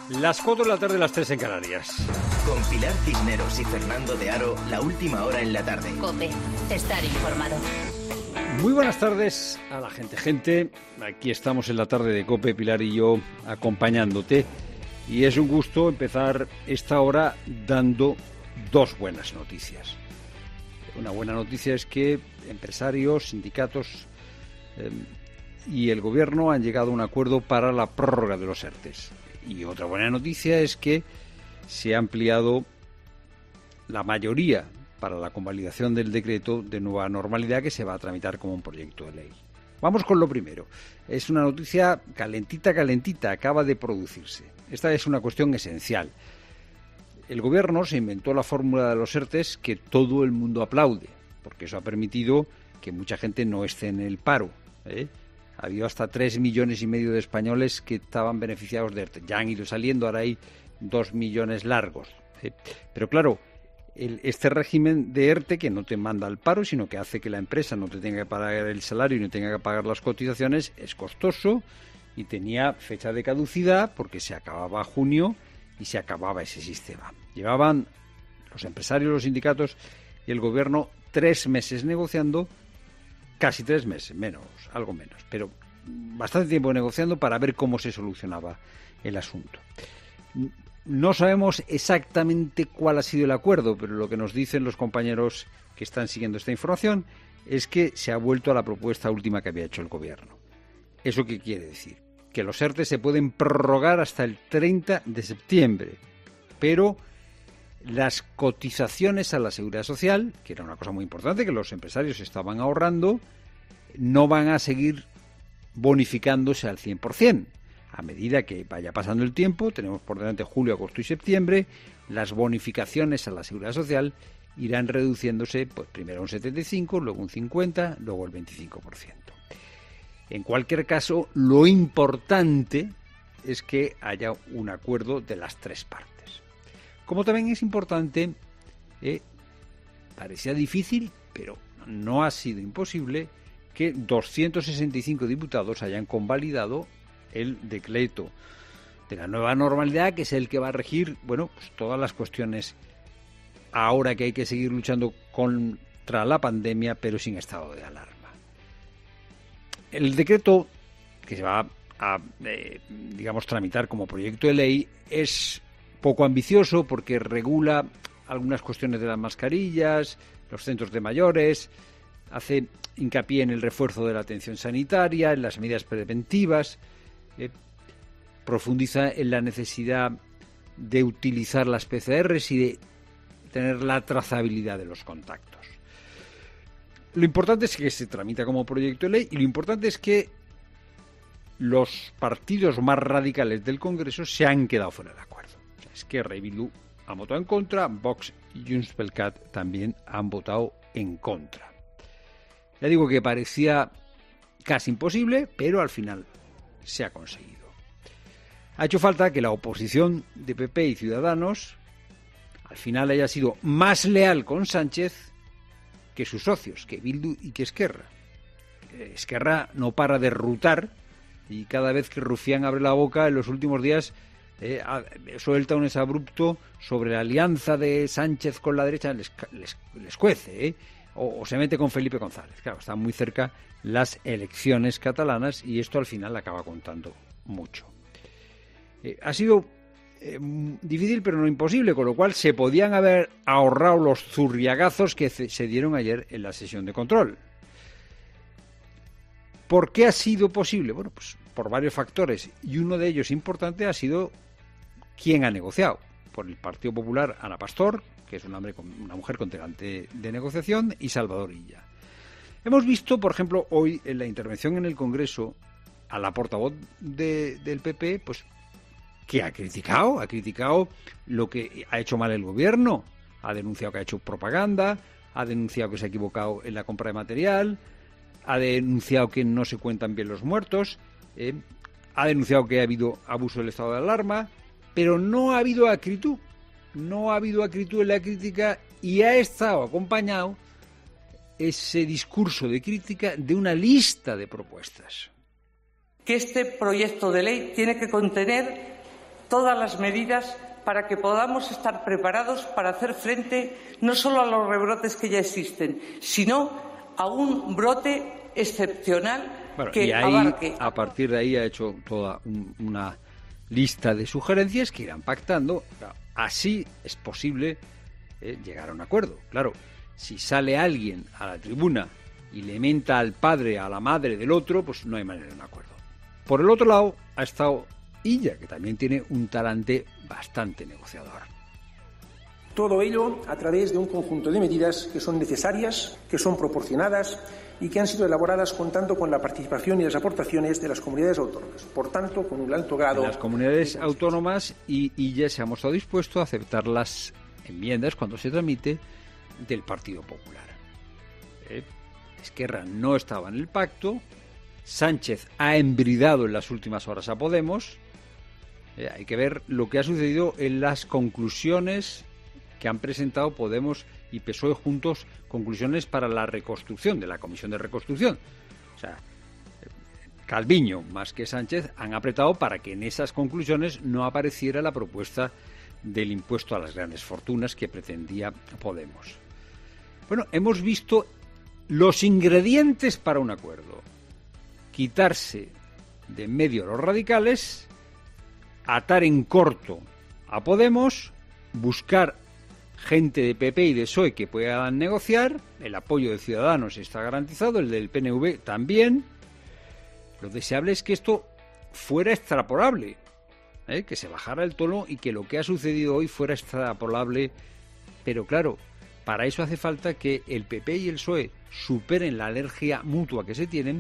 Las 4 de la tarde, las 3 en Canarias. Con Pilar Cisneros y Fernando de Aro, la última hora en la tarde. COPE, estar informado. Muy buenas tardes a la gente. Aquí estamos en la tarde de COPE, Pilar y yo, acompañándote. Y es un gusto empezar esta hora dando dos buenas noticias. Una buena noticia es que empresarios, sindicatos y el gobierno han llegado a un acuerdo para la prórroga de los ERTEs. Y otra buena noticia es que se ha ampliado la mayoría para la convalidación del decreto de nueva normalidad que se va a tramitar como un proyecto de ley. Vamos con lo primero. Es una noticia calentita, acaba de producirse. Esta es una cuestión esencial. El gobierno se inventó la fórmula de los ERTEs que todo el mundo aplaude, porque eso ha permitido que mucha gente no esté en el paro, Ha habido hasta 3,5 millones de españoles que estaban beneficiados de ERTE. Ya han ido saliendo, ahora hay 2 millones largos. Pero claro, este régimen de ERTE que no te manda al paro, sino que hace que la empresa no te tenga que pagar el salario y no tenga que pagar las cotizaciones, es costoso y tenía fecha de caducidad porque se acababa junio y se acababa ese sistema. Llevaban los empresarios, los sindicatos y el gobierno 3 meses negociando, casi 3 meses, algo menos, pero bastante tiempo negociando para ver cómo se solucionaba el asunto. No sabemos exactamente cuál ha sido el acuerdo, pero lo que nos dicen los compañeros que están siguiendo esta información es que se ha vuelto a la propuesta última que había hecho el gobierno. ¿Eso qué quiere decir? Que los ERTE se pueden prorrogar hasta el 30 de septiembre, pero las cotizaciones a la Seguridad Social, que era una cosa muy importante que los empresarios estaban ahorrando, no van a seguir bonificándose al 100%. A medida que vaya pasando el tiempo, tenemos por delante julio, agosto y septiembre, las bonificaciones a la Seguridad Social irán reduciéndose, pues primero un 75%, luego un 50%, luego el 25%. En cualquier caso, lo importante es que haya un acuerdo de las tres partes. Como también es importante, parecía difícil, pero no ha sido imposible, que 265 diputados hayan convalidado el decreto de la nueva normalidad, que es el que va a regir, pues todas las cuestiones ahora que hay que seguir luchando contra la pandemia, pero sin estado de alarma. El decreto que se va a tramitar como proyecto de ley es poco ambicioso porque regula algunas cuestiones de las mascarillas, los centros de mayores, hace hincapié en el refuerzo de la atención sanitaria, en las medidas preventivas, profundiza en la necesidad de utilizar las PCRs y de tener la trazabilidad de los contactos. Lo importante es que se tramita como proyecto de ley y lo importante es que los partidos más radicales del Congreso se han quedado fuera del acuerdo. Esquerra y Bildu han votado en contra, Vox y Junts pel Cat también han votado en contra. Ya digo que parecía casi imposible, pero al final se ha conseguido. Ha hecho falta que la oposición de PP y Ciudadanos al final haya sido más leal con Sánchez que sus socios, que Bildu y que Esquerra. Esquerra no para de rutar y cada vez que Rufián abre la boca en los últimos días suelta un exabrupto sobre la alianza de Sánchez con la derecha, les cuece, o se mete con Felipe González. Claro, están muy cerca las elecciones catalanas y esto al final acaba contando mucho. Ha sido difícil pero no imposible, con lo cual se podían haber ahorrado los zurriagazos que se dieron ayer en la sesión de control. ¿Por qué ha sido posible? Bueno, pues por varios factores y uno de ellos importante ha sido quién ha negociado. Por el Partido Popular, Ana Pastor, que es una mujer con delante de negociación, y Salvador Illa. Hemos visto, por ejemplo, hoy en la intervención en el Congreso a la portavoz del PP, pues que ha criticado lo que ha hecho mal el gobierno, ha denunciado que ha hecho propaganda, ha denunciado que se ha equivocado en la compra de material, ha denunciado que no se cuentan bien los muertos, ha denunciado que ha habido abuso del estado de alarma, pero no ha habido acritud en la crítica y ha estado acompañado ese discurso de crítica de una lista de propuestas. Que este proyecto de ley tiene que contener todas las medidas para que podamos estar preparados para hacer frente no solo a los rebrotes que ya existen, sino a un brote excepcional que abarque. A partir de ahí ha hecho toda una lista de sugerencias que irán pactando. Así es posible llegar a un acuerdo. Claro, si sale alguien a la tribuna y le menta al padre, a la madre del otro, pues no hay manera de un acuerdo. Por el otro lado ha estado Illa, que también tiene un talante bastante negociador. Todo ello a través de un conjunto de medidas que son necesarias, que son proporcionadas y que han sido elaboradas contando con la participación y las aportaciones de las comunidades autónomas. Por tanto, con un alto grado... Las comunidades autónomas y Illa se ha mostrado dispuesto a aceptar las enmiendas cuando se tramite del Partido Popular. Esquerra no estaba en el pacto, Sánchez ha embridado en las últimas horas a Podemos. Hay que ver lo que ha sucedido en las conclusiones que han presentado Podemos y PSOE juntos, conclusiones para la reconstrucción, de la Comisión de Reconstrucción. O sea, Calviño más que Sánchez han apretado para que en esas conclusiones no apareciera la propuesta del impuesto a las grandes fortunas que pretendía Podemos. Bueno, hemos visto los ingredientes para un acuerdo. Quitarse de en medio a los radicales, atar en corto a Podemos, buscar gente de PP y de PSOE que puedan negociar, el apoyo de Ciudadanos está garantizado, el del PNV también. Lo deseable es que esto fuera extrapolable, que se bajara el tono y que lo que ha sucedido hoy fuera extrapolable, pero claro, para eso hace falta que el PP y el PSOE superen la alergia mutua que se tienen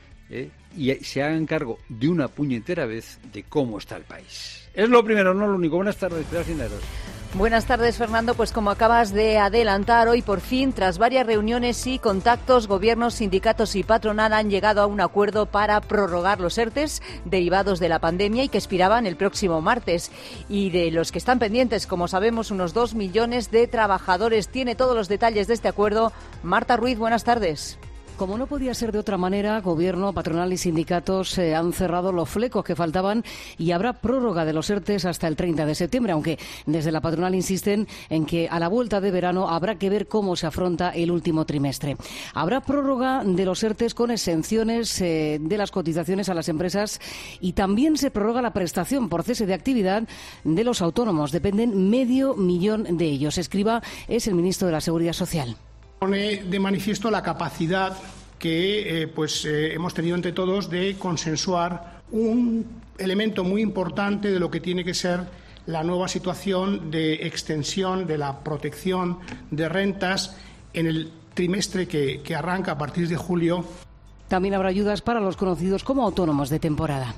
y se hagan cargo de una puñetera vez de cómo está el país. Es lo primero, no lo único. Buenas tardes, Pilar Cisneros. Buenas tardes, Fernando. Pues como acabas de adelantar, hoy por fin, tras varias reuniones y contactos, gobiernos, sindicatos y patronal han llegado a un acuerdo para prorrogar los ERTEs derivados de la pandemia y que expiraban el próximo martes. Y de los que están pendientes, como sabemos, unos 2 millones de trabajadores. Tiene todos los detalles de este acuerdo Marta Ruiz. Buenas tardes. Como no podía ser de otra manera, Gobierno, patronal y sindicatos han cerrado los flecos que faltaban y habrá prórroga de los ERTEs hasta el 30 de septiembre, aunque desde la patronal insisten en que a la vuelta de verano habrá que ver cómo se afronta el último trimestre. Habrá prórroga de los ERTEs con exenciones de las cotizaciones a las empresas y también se prorroga la prestación por cese de actividad de los autónomos. Dependen 500.000 de ellos. Escrivá es el ministro de la Seguridad Social. Pone de manifiesto la capacidad que hemos tenido entre todos de consensuar un elemento muy importante de lo que tiene que ser la nueva situación de extensión de la protección de rentas en el trimestre que arranca a partir de julio. También habrá ayudas para los conocidos como autónomos de temporada.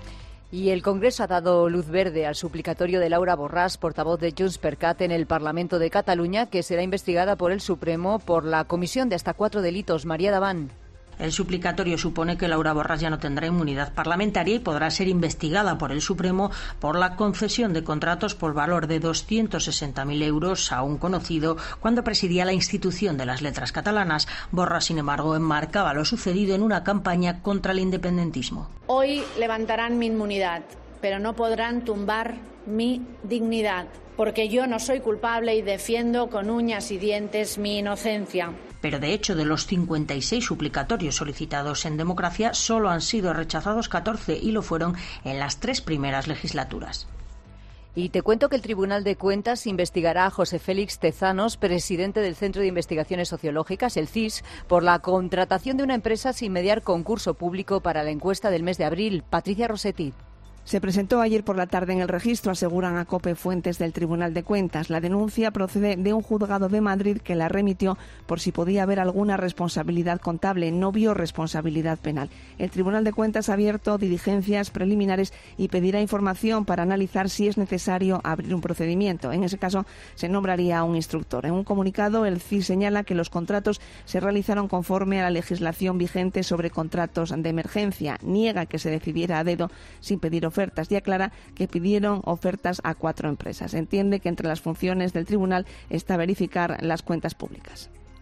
Y el Congreso ha dado luz verde al suplicatorio de Laura Borràs, portavoz de JxCat en el Parlamento de Cataluña, que será investigada por el Supremo por la comisión de hasta 4 delitos. María Daván. El suplicatorio supone que Laura Borràs ya no tendrá inmunidad parlamentaria y podrá ser investigada por el Supremo por la concesión de contratos por valor de 260.000 euros a un conocido cuando presidía la institución de las letras catalanas. Borràs, sin embargo, enmarcaba lo sucedido en una campaña contra el independentismo. Hoy levantarán mi inmunidad, pero no podrán tumbar mi dignidad, porque yo no soy culpable y defiendo con uñas y dientes mi inocencia. Pero de hecho, de los 56 suplicatorios solicitados en democracia, solo han sido rechazados 14 y lo fueron en las 3 primeras legislaturas. Y te cuento que el Tribunal de Cuentas investigará a José Félix Tezanos, presidente del Centro de Investigaciones Sociológicas, el CIS, por la contratación de una empresa sin mediar concurso público para la encuesta del mes de abril. Patricia Rossetti. Se presentó ayer por la tarde en el registro, aseguran a COPE fuentes del Tribunal de Cuentas. La denuncia procede de un juzgado de Madrid que la remitió por si podía haber alguna responsabilidad contable. No vio responsabilidad penal. El Tribunal de Cuentas ha abierto diligencias preliminares y pedirá información para analizar si es necesario abrir un procedimiento. En ese caso, se nombraría a un instructor. En un comunicado, el CIS señala que los contratos se realizaron conforme a la legislación vigente sobre contratos de emergencia. Niega que se decidiera a dedo sin pedir ofertas y aclara que pidieron ofertas a 4 empresas. Entiende que entre las funciones del tribunal está verificar las cuentas públicas.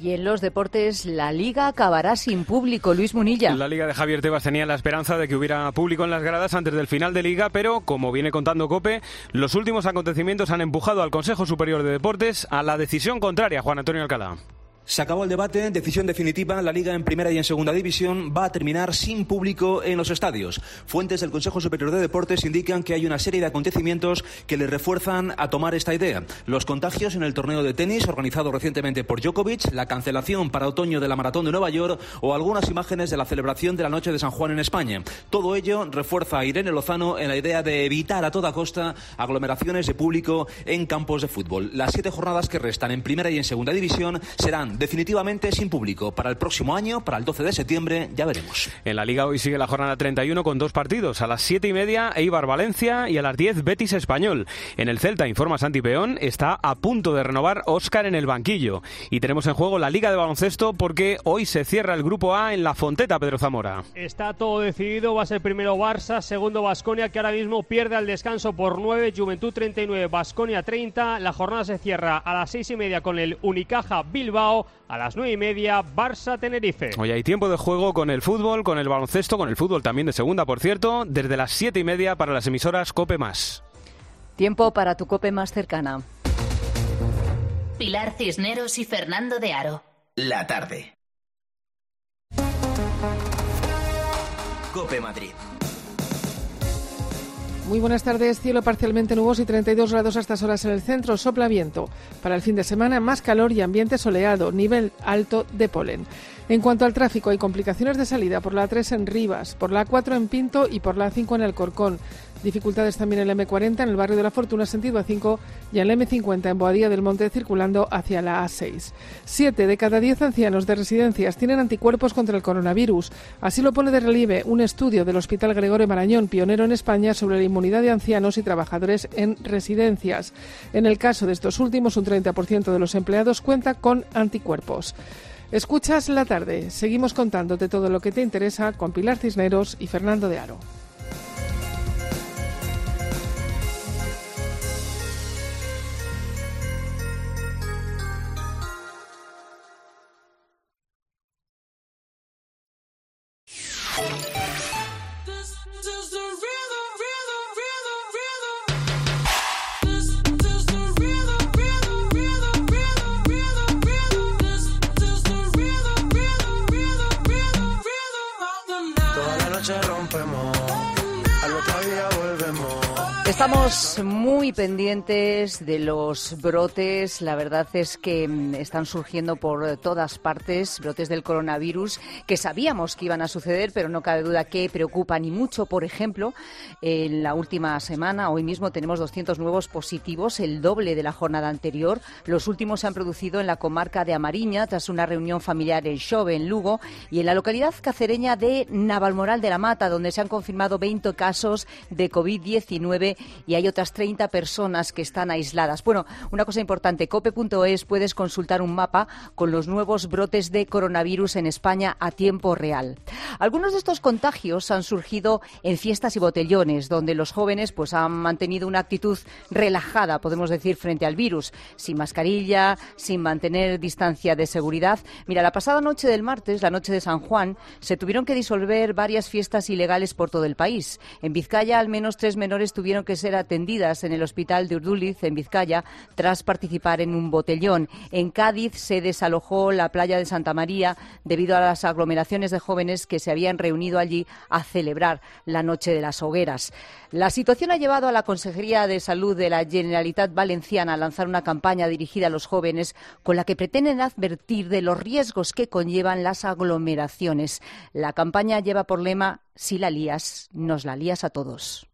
Y en los deportes, la Liga acabará sin público. Luis Munilla. La Liga de Javier Tebas tenía la esperanza de que hubiera público en las gradas antes del final de Liga, pero, como viene contando COPE, los últimos acontecimientos han empujado al Consejo Superior de Deportes a la decisión contraria. Juan Antonio Alcalá. Se acabó el debate, decisión definitiva, la Liga en primera y en segunda división va a terminar sin público en los estadios. Fuentes del Consejo Superior de Deportes indican que hay una serie de acontecimientos que le refuerzan a tomar esta idea. Los contagios en el torneo de tenis organizado recientemente por Djokovic, la cancelación para otoño de la Maratón de Nueva York o algunas imágenes de la celebración de la Noche de San Juan en España. Todo ello refuerza a Irene Lozano en la idea de evitar a toda costa aglomeraciones de público en campos de fútbol. Las 7 jornadas que restan en primera y en segunda división serán definitivamente sin público. Para el próximo año, para el 12 de septiembre, ya veremos. En la Liga hoy sigue la jornada 31 con 2 partidos. A las 7:30 Eibar-Valencia y a las 10 Betis-Español. En el Celta, informa Santi Peón, está a punto de renovar Óscar en el banquillo. Y tenemos en juego la Liga de Baloncesto porque hoy se cierra el Grupo A en La Fonteta, Pedro Zamora. Está todo decidido. Va a ser primero Barça, segundo Baskonia, que ahora mismo pierde al descanso por 9. Juventud 39, Baskonia 30. La jornada se cierra a las 6:30 con el Unicaja Bilbao. A las 9:30, Barça-Tenerife. Hoy hay tiempo de juego con el fútbol, con el baloncesto, con el fútbol también de segunda, por cierto, desde las 7:30 para las emisoras COPE+. Tiempo para tu COPE más cercana. Pilar Cisneros y Fernando de Aro. La tarde. COPE Madrid. Muy buenas tardes. Cielo parcialmente nuboso y 32 grados a estas horas en el centro. Sopla viento. Para el fin de semana, más calor y ambiente soleado. Nivel alto de polen. En cuanto al tráfico, hay complicaciones de salida por la A3 en Rivas, por la A4 en Pinto y por la A5 en Alcorcón. Dificultades también en el M40 en el barrio de la Fortuna, sentido A5, y en el M50 en Boadilla del Monte, circulando hacia la A6. 7 de cada 10 ancianos de residencias tienen anticuerpos contra el coronavirus. Así lo pone de relieve un estudio del Hospital Gregorio Marañón, pionero en España, sobre la inmunidad de ancianos y trabajadores en residencias. En el caso de estos últimos, un 30% de los empleados cuenta con anticuerpos. Escuchas La Tarde. Seguimos contándote todo lo que te interesa con Pilar Cisneros y Fernando de Aro. Estamos muy pendientes de los brotes. La verdad es que están surgiendo por todas partes brotes del coronavirus que sabíamos que iban a suceder, pero no cabe duda que preocupan y mucho. Por ejemplo, en la última semana, hoy mismo tenemos 200 nuevos positivos, el doble de la jornada anterior. Los últimos se han producido en la comarca de Amariña tras una reunión familiar en Xove, en Lugo, y en la localidad cacereña de Navalmoral de la Mata, donde se han confirmado 20 casos de COVID-19 y hay otras 30 personas que están aisladas. Bueno, una cosa importante, cope.es puedes consultar un mapa con los nuevos brotes de coronavirus en España a tiempo real. Algunos de estos contagios han surgido en fiestas y botellones, donde los jóvenes pues han mantenido una actitud relajada, podemos decir, frente al virus, sin mascarilla, sin mantener distancia de seguridad. Mira, la pasada noche del martes, la noche de San Juan, se tuvieron que disolver varias fiestas ilegales por todo el país. En Vizcaya, al menos 3 menores tuvieron que ser atendidas en el hospital de Urduliz, en Vizcaya, tras participar en un botellón. En Cádiz se desalojó la playa de Santa María debido a las aglomeraciones de jóvenes que se habían reunido allí a celebrar la Noche de las Hogueras. La situación ha llevado a la Consejería de Salud de la Generalitat Valenciana a lanzar una campaña dirigida a los jóvenes con la que pretenden advertir de los riesgos que conllevan las aglomeraciones. La campaña lleva por lema: si la lías, nos la lías a todos.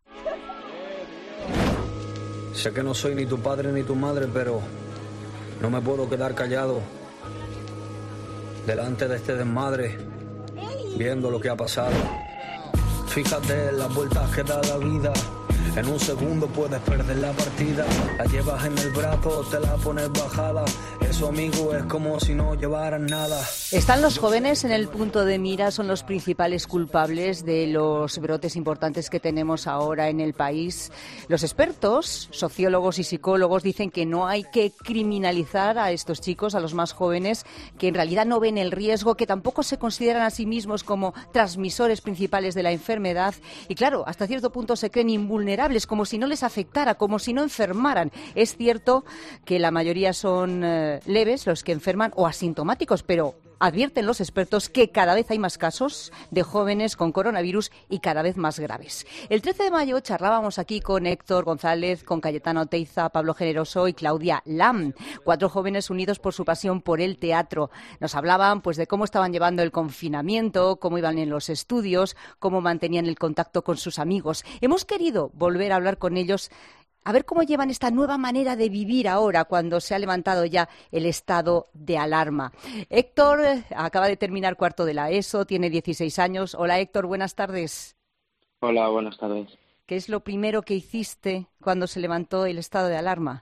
Sé que no soy ni tu padre ni tu madre, pero no me puedo quedar callado delante de este desmadre, viendo lo que ha pasado. Fíjate en las vueltas que da la vida. En un segundo puedes perder la partida. La llevas en el brazo, te la pones bajada. Es su amigo es como si no llevaran nada. ¿Están los jóvenes en el punto de mira? ¿Son los principales culpables de los brotes importantes que tenemos ahora en el país? Los expertos, sociólogos y psicólogos, dicen que no hay que criminalizar a estos chicos, a los más jóvenes, que en realidad no ven el riesgo, que tampoco se consideran a sí mismos como transmisores principales de la enfermedad y, claro, hasta cierto punto se creen invulnerables, como si no les afectara, como si no enfermaran. Es cierto que la mayoría son leves, los que enferman, o asintomáticos, pero advierten los expertos que cada vez hay más casos de jóvenes con coronavirus y cada vez más graves. El 13 de mayo charlábamos aquí con Héctor González, con Cayetana Oteiza, Pablo Generoso y Claudia Lam, 4 jóvenes unidos por su pasión por el teatro. Nos hablaban pues de cómo estaban llevando el confinamiento, cómo iban en los estudios, cómo mantenían el contacto con sus amigos. Hemos querido volver a hablar con ellos, a ver cómo llevan esta nueva manera de vivir ahora, cuando se ha levantado ya el estado de alarma. Héctor acaba de terminar cuarto de la ESO, tiene 16 años. Hola Héctor, buenas tardes. Hola, buenas tardes. ¿Qué es lo primero que hiciste cuando se levantó el estado de alarma?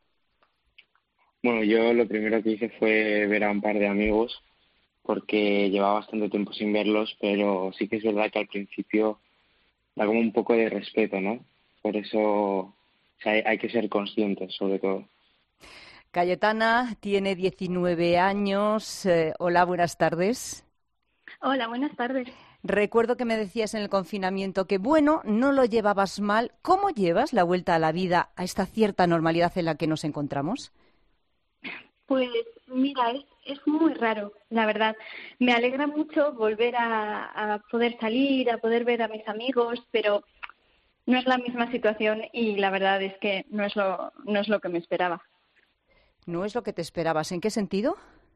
Bueno, yo lo primero que hice fue ver a un par de amigos, porque llevaba bastante tiempo sin verlos, pero sí que es verdad que al principio da como un poco de respeto, ¿no? Por eso... hay que ser conscientes, sobre todo. Cayetana tiene 19 años. Hola, buenas tardes. Hola, buenas tardes. Recuerdo que me decías en el confinamiento que, bueno, no lo llevabas mal. ¿Cómo llevas la vuelta a la vida, a esta cierta normalidad en la que nos encontramos? Pues mira, es muy raro, la verdad. Me alegra mucho volver a poder salir, a poder ver a mis amigos, pero... no es la misma situación y la verdad es que no es lo que me esperaba. ¿No es lo que te esperabas? ¿En qué sentido?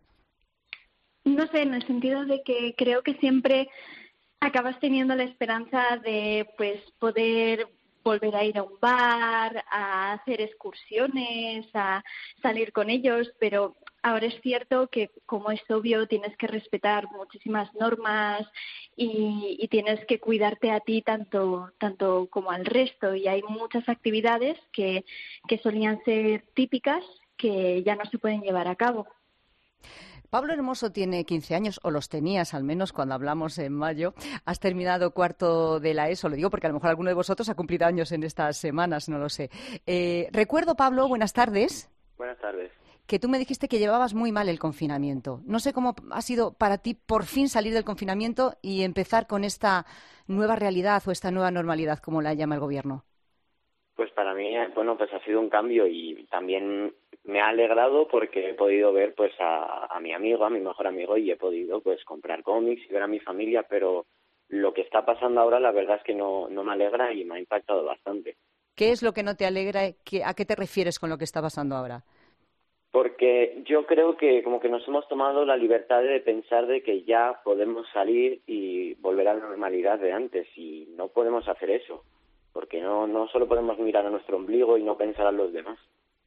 No sé, en el sentido de que creo que siempre acabas teniendo la esperanza de pues poder volver a ir a un bar, a hacer excursiones, a salir con ellos, pero ahora es cierto que, como es obvio, tienes que respetar muchísimas normas y tienes que cuidarte a ti tanto como al resto. Y hay muchas actividades que solían ser típicas que ya no se pueden llevar a cabo. Pablo Hermoso tiene 15 años, o los tenías al menos cuando hablamos en mayo. Has terminado cuarto de la ESO, lo digo porque a lo mejor alguno de vosotros ha cumplido años en estas semanas, no lo sé. Recuerdo, Pablo, buenas tardes. Buenas tardes. Que tú me dijiste que llevabas muy mal el confinamiento. No sé cómo ha sido para ti por fin salir del confinamiento y empezar con esta nueva realidad o esta nueva normalidad, como la llama el gobierno. Pues para mí, bueno, pues ha sido un cambio y también me ha alegrado porque he podido ver pues a mi amigo, a mi mejor amigo, y he podido pues comprar cómics y ver a mi familia, pero lo que está pasando ahora la verdad es que no me alegra y me ha impactado bastante. ¿Qué es lo que no te alegra? ¿A qué te refieres con lo que está pasando ahora? Porque yo creo que como que nos hemos tomado la libertad de pensar de que ya podemos salir y volver a la normalidad de antes, y no podemos hacer eso, porque no solo podemos mirar a nuestro ombligo y no pensar a los demás.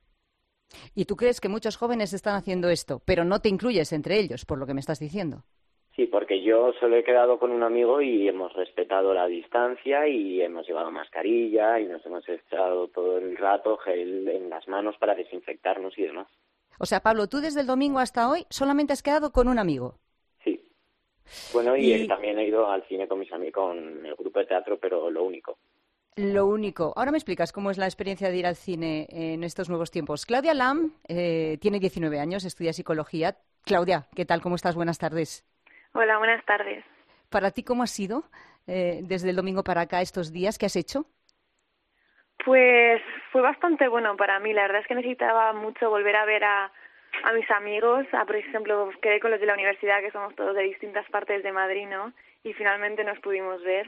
¿Y tú crees que muchos jóvenes están haciendo esto, pero no te incluyes entre ellos, por lo que me estás diciendo? Sí, porque yo solo he quedado con un amigo y hemos respetado la distancia y hemos llevado mascarilla y nos hemos echado todo el rato gel en las manos para desinfectarnos y demás. O sea, Pablo, tú desde el domingo hasta hoy solamente has quedado con un amigo. Sí. Bueno, y también he ido al cine con mis amigos, con el grupo de teatro, pero lo único. Lo único. Ahora me explicas cómo es la experiencia de ir al cine en estos nuevos tiempos. Claudia Lam tiene 19 años, estudia psicología. Claudia, ¿qué tal? ¿Cómo estás? Buenas tardes. Hola, buenas tardes. ¿Para ti cómo ha sido desde el domingo para acá estos días? ¿Qué has hecho? Pues fue bastante bueno para mí. La verdad es que necesitaba mucho volver a ver a mis amigos. Por ejemplo, quedé con los de la universidad, que somos todos de distintas partes de Madrid, ¿no? Y finalmente nos pudimos ver.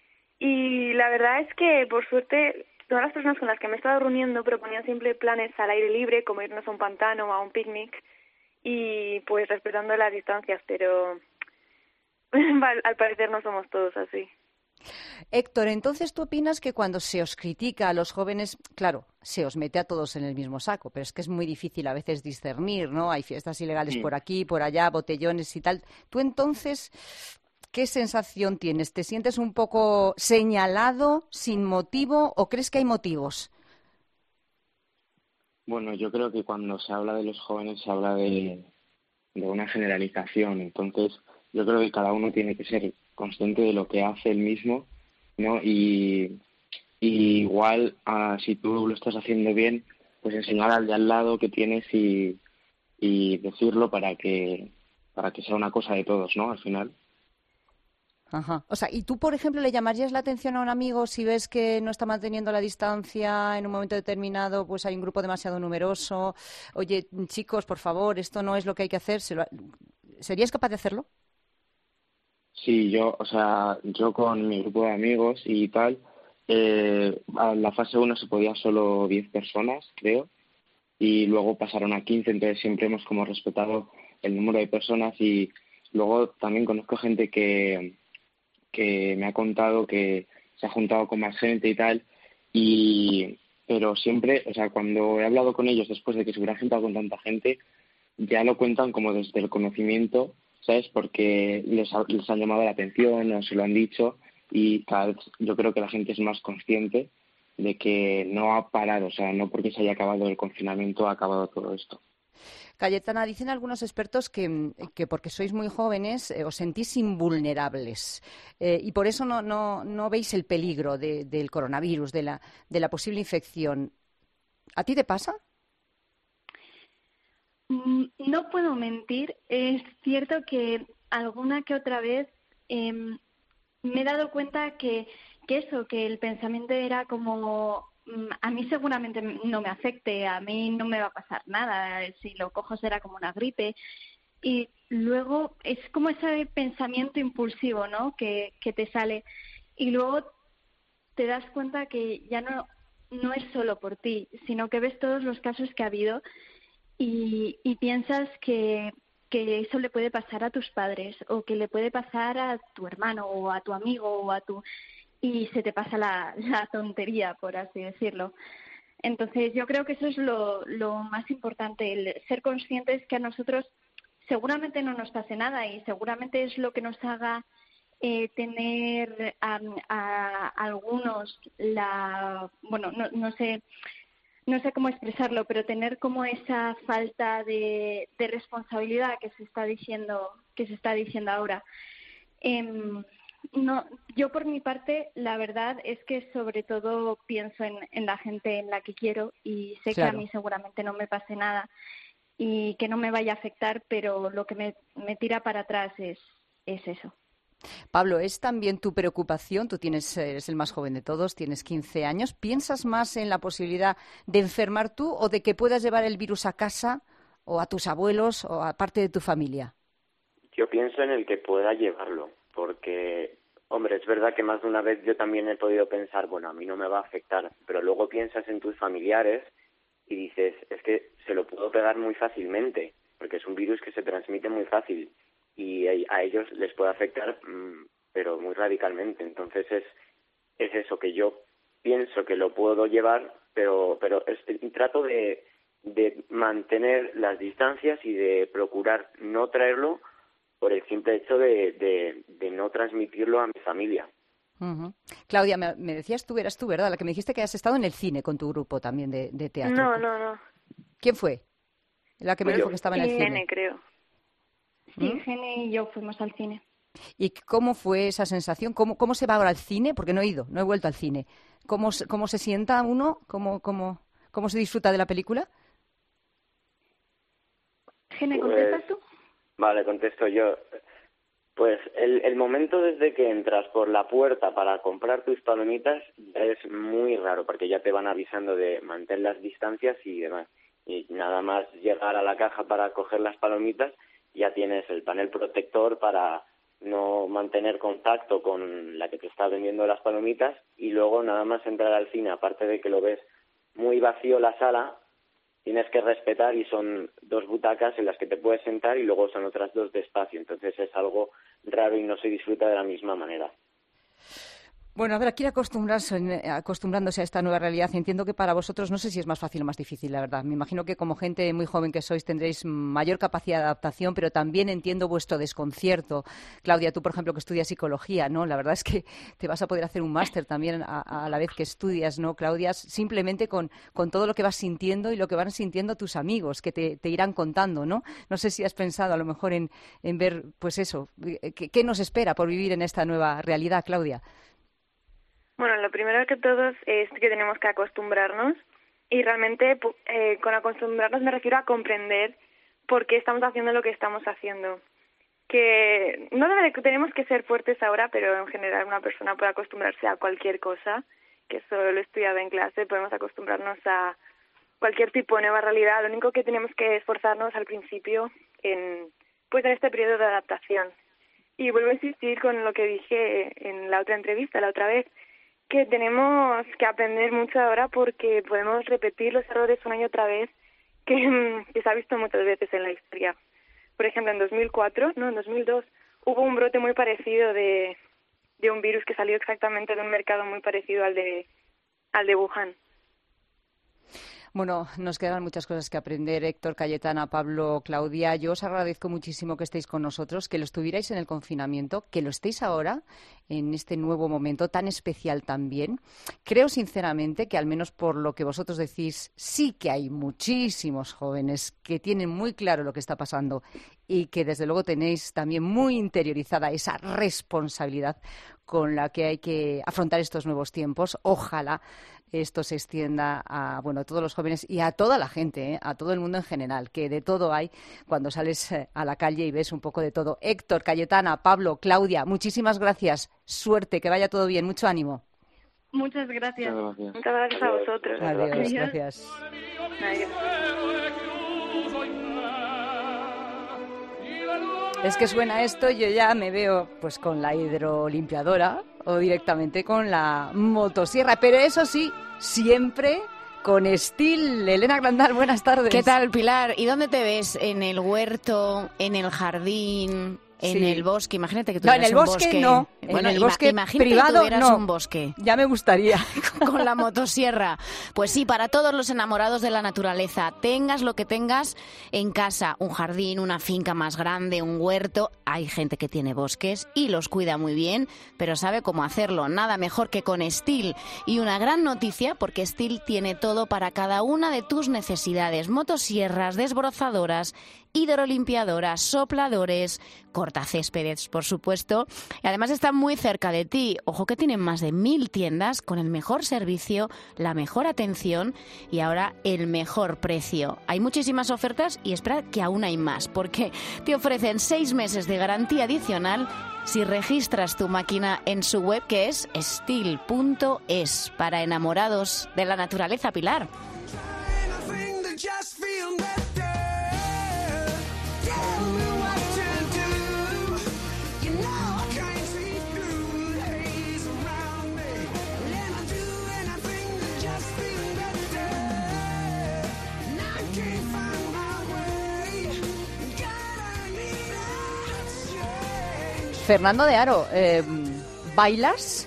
Y la verdad es que, por suerte, todas las personas con las que me he estado reuniendo proponían siempre planes al aire libre, como irnos a un pantano o a un picnic, y pues respetando las distancias, pero al parecer no somos todos así. Héctor, entonces tú opinas que cuando se os critica a los jóvenes, claro, se os mete a todos en el mismo saco, pero es que es muy difícil a veces discernir, ¿no? Hay fiestas ilegales por aquí, por allá, botellones y tal. Tú entonces, ¿qué sensación tienes? ¿Te sientes un poco señalado, sin motivo, o crees que hay motivos? Bueno, yo creo que cuando se habla de los jóvenes se habla de una generalización. Entonces, yo creo que cada uno tiene que ser consciente de lo que hace él mismo, ¿no? Y igual, si tú lo estás haciendo bien, pues enseñar al de al lado que tienes y decirlo para que sea una cosa de todos, ¿no? Al final. Ajá. O sea, ¿y tú, por ejemplo, le llamarías la atención a un amigo si ves que no está manteniendo la distancia en un momento determinado, pues hay un grupo demasiado numeroso? Oye, chicos, por favor, esto no es lo que hay que hacer. ¿Serías capaz de hacerlo? Sí, yo con mi grupo de amigos y tal, a la fase 1 se podía solo 10 personas, creo, y luego pasaron a 15, entonces siempre hemos como respetado el número de personas. Y luego también conozco gente que me ha contado que se ha juntado con más gente y tal, pero siempre, o sea, cuando he hablado con ellos después de que se hubieran juntado con tanta gente, ya lo cuentan como desde el conocimiento, ¿sabes? Porque les han llamado la atención o se lo han dicho, y cada vez yo creo que la gente es más consciente de que no ha parado, o sea, no porque se haya acabado el confinamiento ha acabado todo esto. Cayetana, dicen algunos expertos que porque sois muy jóvenes os sentís invulnerables y por eso no veis el peligro del coronavirus, de la posible infección. ¿A ti te pasa? No puedo mentir. Es cierto que alguna que otra vez me he dado cuenta que el pensamiento era como... A mí seguramente no me afecte, a mí no me va a pasar nada, si lo cojo será como una gripe. Y luego es como ese pensamiento impulsivo, ¿no?, que te sale. Y luego te das cuenta que ya no es solo por ti, sino que ves todos los casos que ha habido y piensas que eso le puede pasar a tus padres o que le puede pasar a tu hermano o a tu amigo o a tu... y se te pasa la tontería, por así decirlo. Entonces yo creo que eso es lo más importante, el ser conscientes que a nosotros seguramente no nos pase nada y seguramente es lo que nos haga tener a algunos no sé cómo expresarlo, pero tener como esa falta de responsabilidad que se está diciendo ahora. No, yo por mi parte, la verdad es que sobre todo pienso en la gente en la que quiero y sé que a mí seguramente no me pase nada y que no me vaya a afectar, pero lo que me tira para atrás es eso. Pablo, ¿es también tu preocupación? Tú eres el más joven de todos, tienes 15 años. ¿Piensas más en la posibilidad de enfermar tú o de que puedas llevar el virus a casa o a tus abuelos o a parte de tu familia? Yo pienso en el que pueda llevarlo, porque, hombre, es verdad que más de una vez yo también he podido pensar, bueno, a mí no me va a afectar, pero luego piensas en tus familiares y dices, es que se lo puedo pegar muy fácilmente, porque es un virus que se transmite muy fácil y a ellos les puede afectar, pero muy radicalmente. Entonces es eso, que yo pienso que lo puedo llevar, pero trato de mantener las distancias y de procurar no traerlo por el simple hecho de no transmitirlo a mi familia. Uh-huh. Claudia, me decías tú, eras tú, ¿verdad? La que me dijiste que has estado en el cine con tu grupo también de teatro. No. ¿Quién fue? La que me dijo que estaba en el cine. Gene, creo. Sí, Gene y yo fuimos al cine. ¿Y cómo fue esa sensación? ¿Cómo se va ahora al cine? Porque no he vuelto al cine. ¿Cómo se sienta uno? ¿Cómo se disfruta de la película? Gene, ¿contestas tú? Vale, contesto yo. Pues el momento desde que entras por la puerta para comprar tus palomitas ya es muy raro, porque ya te van avisando de mantener las distancias y demás. Y nada más llegar a la caja para coger las palomitas, ya tienes el panel protector para no mantener contacto con la que te está vendiendo las palomitas, y luego nada más entrar al cine, aparte de que lo ves muy vacío la sala, tienes que respetar y son 2 butacas en las que te puedes sentar y luego son otras 2 de espacio. Entonces es algo raro y no se disfruta de la misma manera. Bueno, a ver, aquí acostumbrándose a esta nueva realidad, entiendo que para vosotros, no sé si es más fácil o más difícil, la verdad. Me imagino que como gente muy joven que sois tendréis mayor capacidad de adaptación, pero también entiendo vuestro desconcierto. Claudia, tú, por ejemplo, que estudias psicología, ¿no? La verdad es que te vas a poder hacer un máster también a la vez que estudias, ¿no, Claudia? Simplemente con todo lo que vas sintiendo y lo que van sintiendo tus amigos, que te irán contando, ¿no? No sé si has pensado a lo mejor en ver, pues eso, ¿qué nos espera por vivir en esta nueva realidad, Claudia? Bueno, lo primero que todos es que tenemos que acostumbrarnos y realmente con acostumbrarnos me refiero a comprender por qué estamos haciendo lo que estamos haciendo. Que no tenemos que ser fuertes ahora, pero en general una persona puede acostumbrarse a cualquier cosa, que eso lo he estudiado en clase, podemos acostumbrarnos a cualquier tipo de nueva realidad. Lo único que tenemos que esforzarnos al principio en este periodo de adaptación. Y vuelvo a insistir con lo que dije en la otra entrevista, la otra vez, que tenemos que aprender mucho ahora porque podemos repetir los errores una y otra vez que se ha visto muchas veces en la historia. Por ejemplo, en 2002, hubo un brote muy parecido de un virus que salió exactamente de un mercado muy parecido al de Wuhan. Bueno, nos quedan muchas cosas que aprender, Héctor, Cayetana, Pablo, Claudia. Yo os agradezco muchísimo que estéis con nosotros, que lo estuvierais en el confinamiento, que lo estéis ahora, en este nuevo momento tan especial también. Creo sinceramente que, al menos por lo que vosotros decís, sí que hay muchísimos jóvenes que tienen muy claro lo que está pasando y que desde luego tenéis también muy interiorizada esa responsabilidad con la que hay que afrontar estos nuevos tiempos. Ojalá esto se extienda a todos los jóvenes y a toda la gente, a todo el mundo en general, que de todo hay cuando sales a la calle y ves un poco de todo. Héctor, Cayetana, Pablo, Claudia, muchísimas gracias. Suerte, que vaya todo bien. Mucho ánimo. Muchas gracias. Muchas gracias a vosotros. Adiós, gracias. Adiós. Es que suena esto, yo ya me veo pues con la hidrolimpiadora o directamente con la motosierra, pero eso sí, siempre con estilo. Elena Grandal, buenas tardes. ¿Qué tal, Pilar? ¿Y dónde te ves? ¿En el huerto? ¿En el jardín? ¿En el bosque? Imagínate que tuvieras un bosque. No, bueno, en el bosque imagínate privado que tuvieras no. un bosque. Ya me gustaría. Con la motosierra. Pues sí, para todos los enamorados de la naturaleza, tengas lo que tengas en casa, un jardín, una finca más grande, un huerto. Hay gente que tiene bosques y los cuida muy bien, pero sabe cómo hacerlo. Nada mejor que con Stihl. Y una gran noticia, porque Stihl tiene todo para cada una de tus necesidades. Motosierras, desbrozadoras, hidrolimpiadoras, sopladores, cortacéspedes, por supuesto. Y además están muy cerca de ti. Ojo que tienen más de 1000 tiendas con el mejor servicio, la mejor atención y ahora el mejor precio. Hay muchísimas ofertas y espera que aún hay más, porque te ofrecen 6 meses de garantía adicional si registras tu máquina en su web, que es stihl.es, para enamorados de la naturaleza, Pilar. Fernando de Aro, ¿bailas?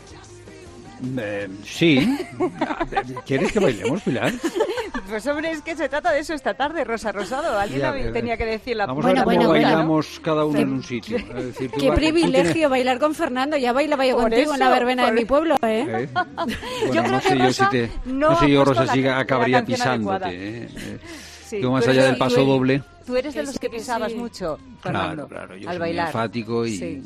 Sí. ¿Quieres que bailemos, Pilar? Pues hombre, es que se trata de eso esta tarde, Rosa Rosado. Alguien tenía que decir la... Vamos a ver cómo bailamos cada uno en un sitio. Es decir, qué privilegio bailar con Fernando. Ya bailaba yo contigo en la verbena de mi pueblo, ¿eh? Bueno, yo creo que Rosa no sé yo, Rosa, si acabaría pisándote. Sí, yo más allá del paso doble... Tú eres de los que pisabas mucho, Fernando, claro, yo al soy bailar. Muy enfático y... Sí.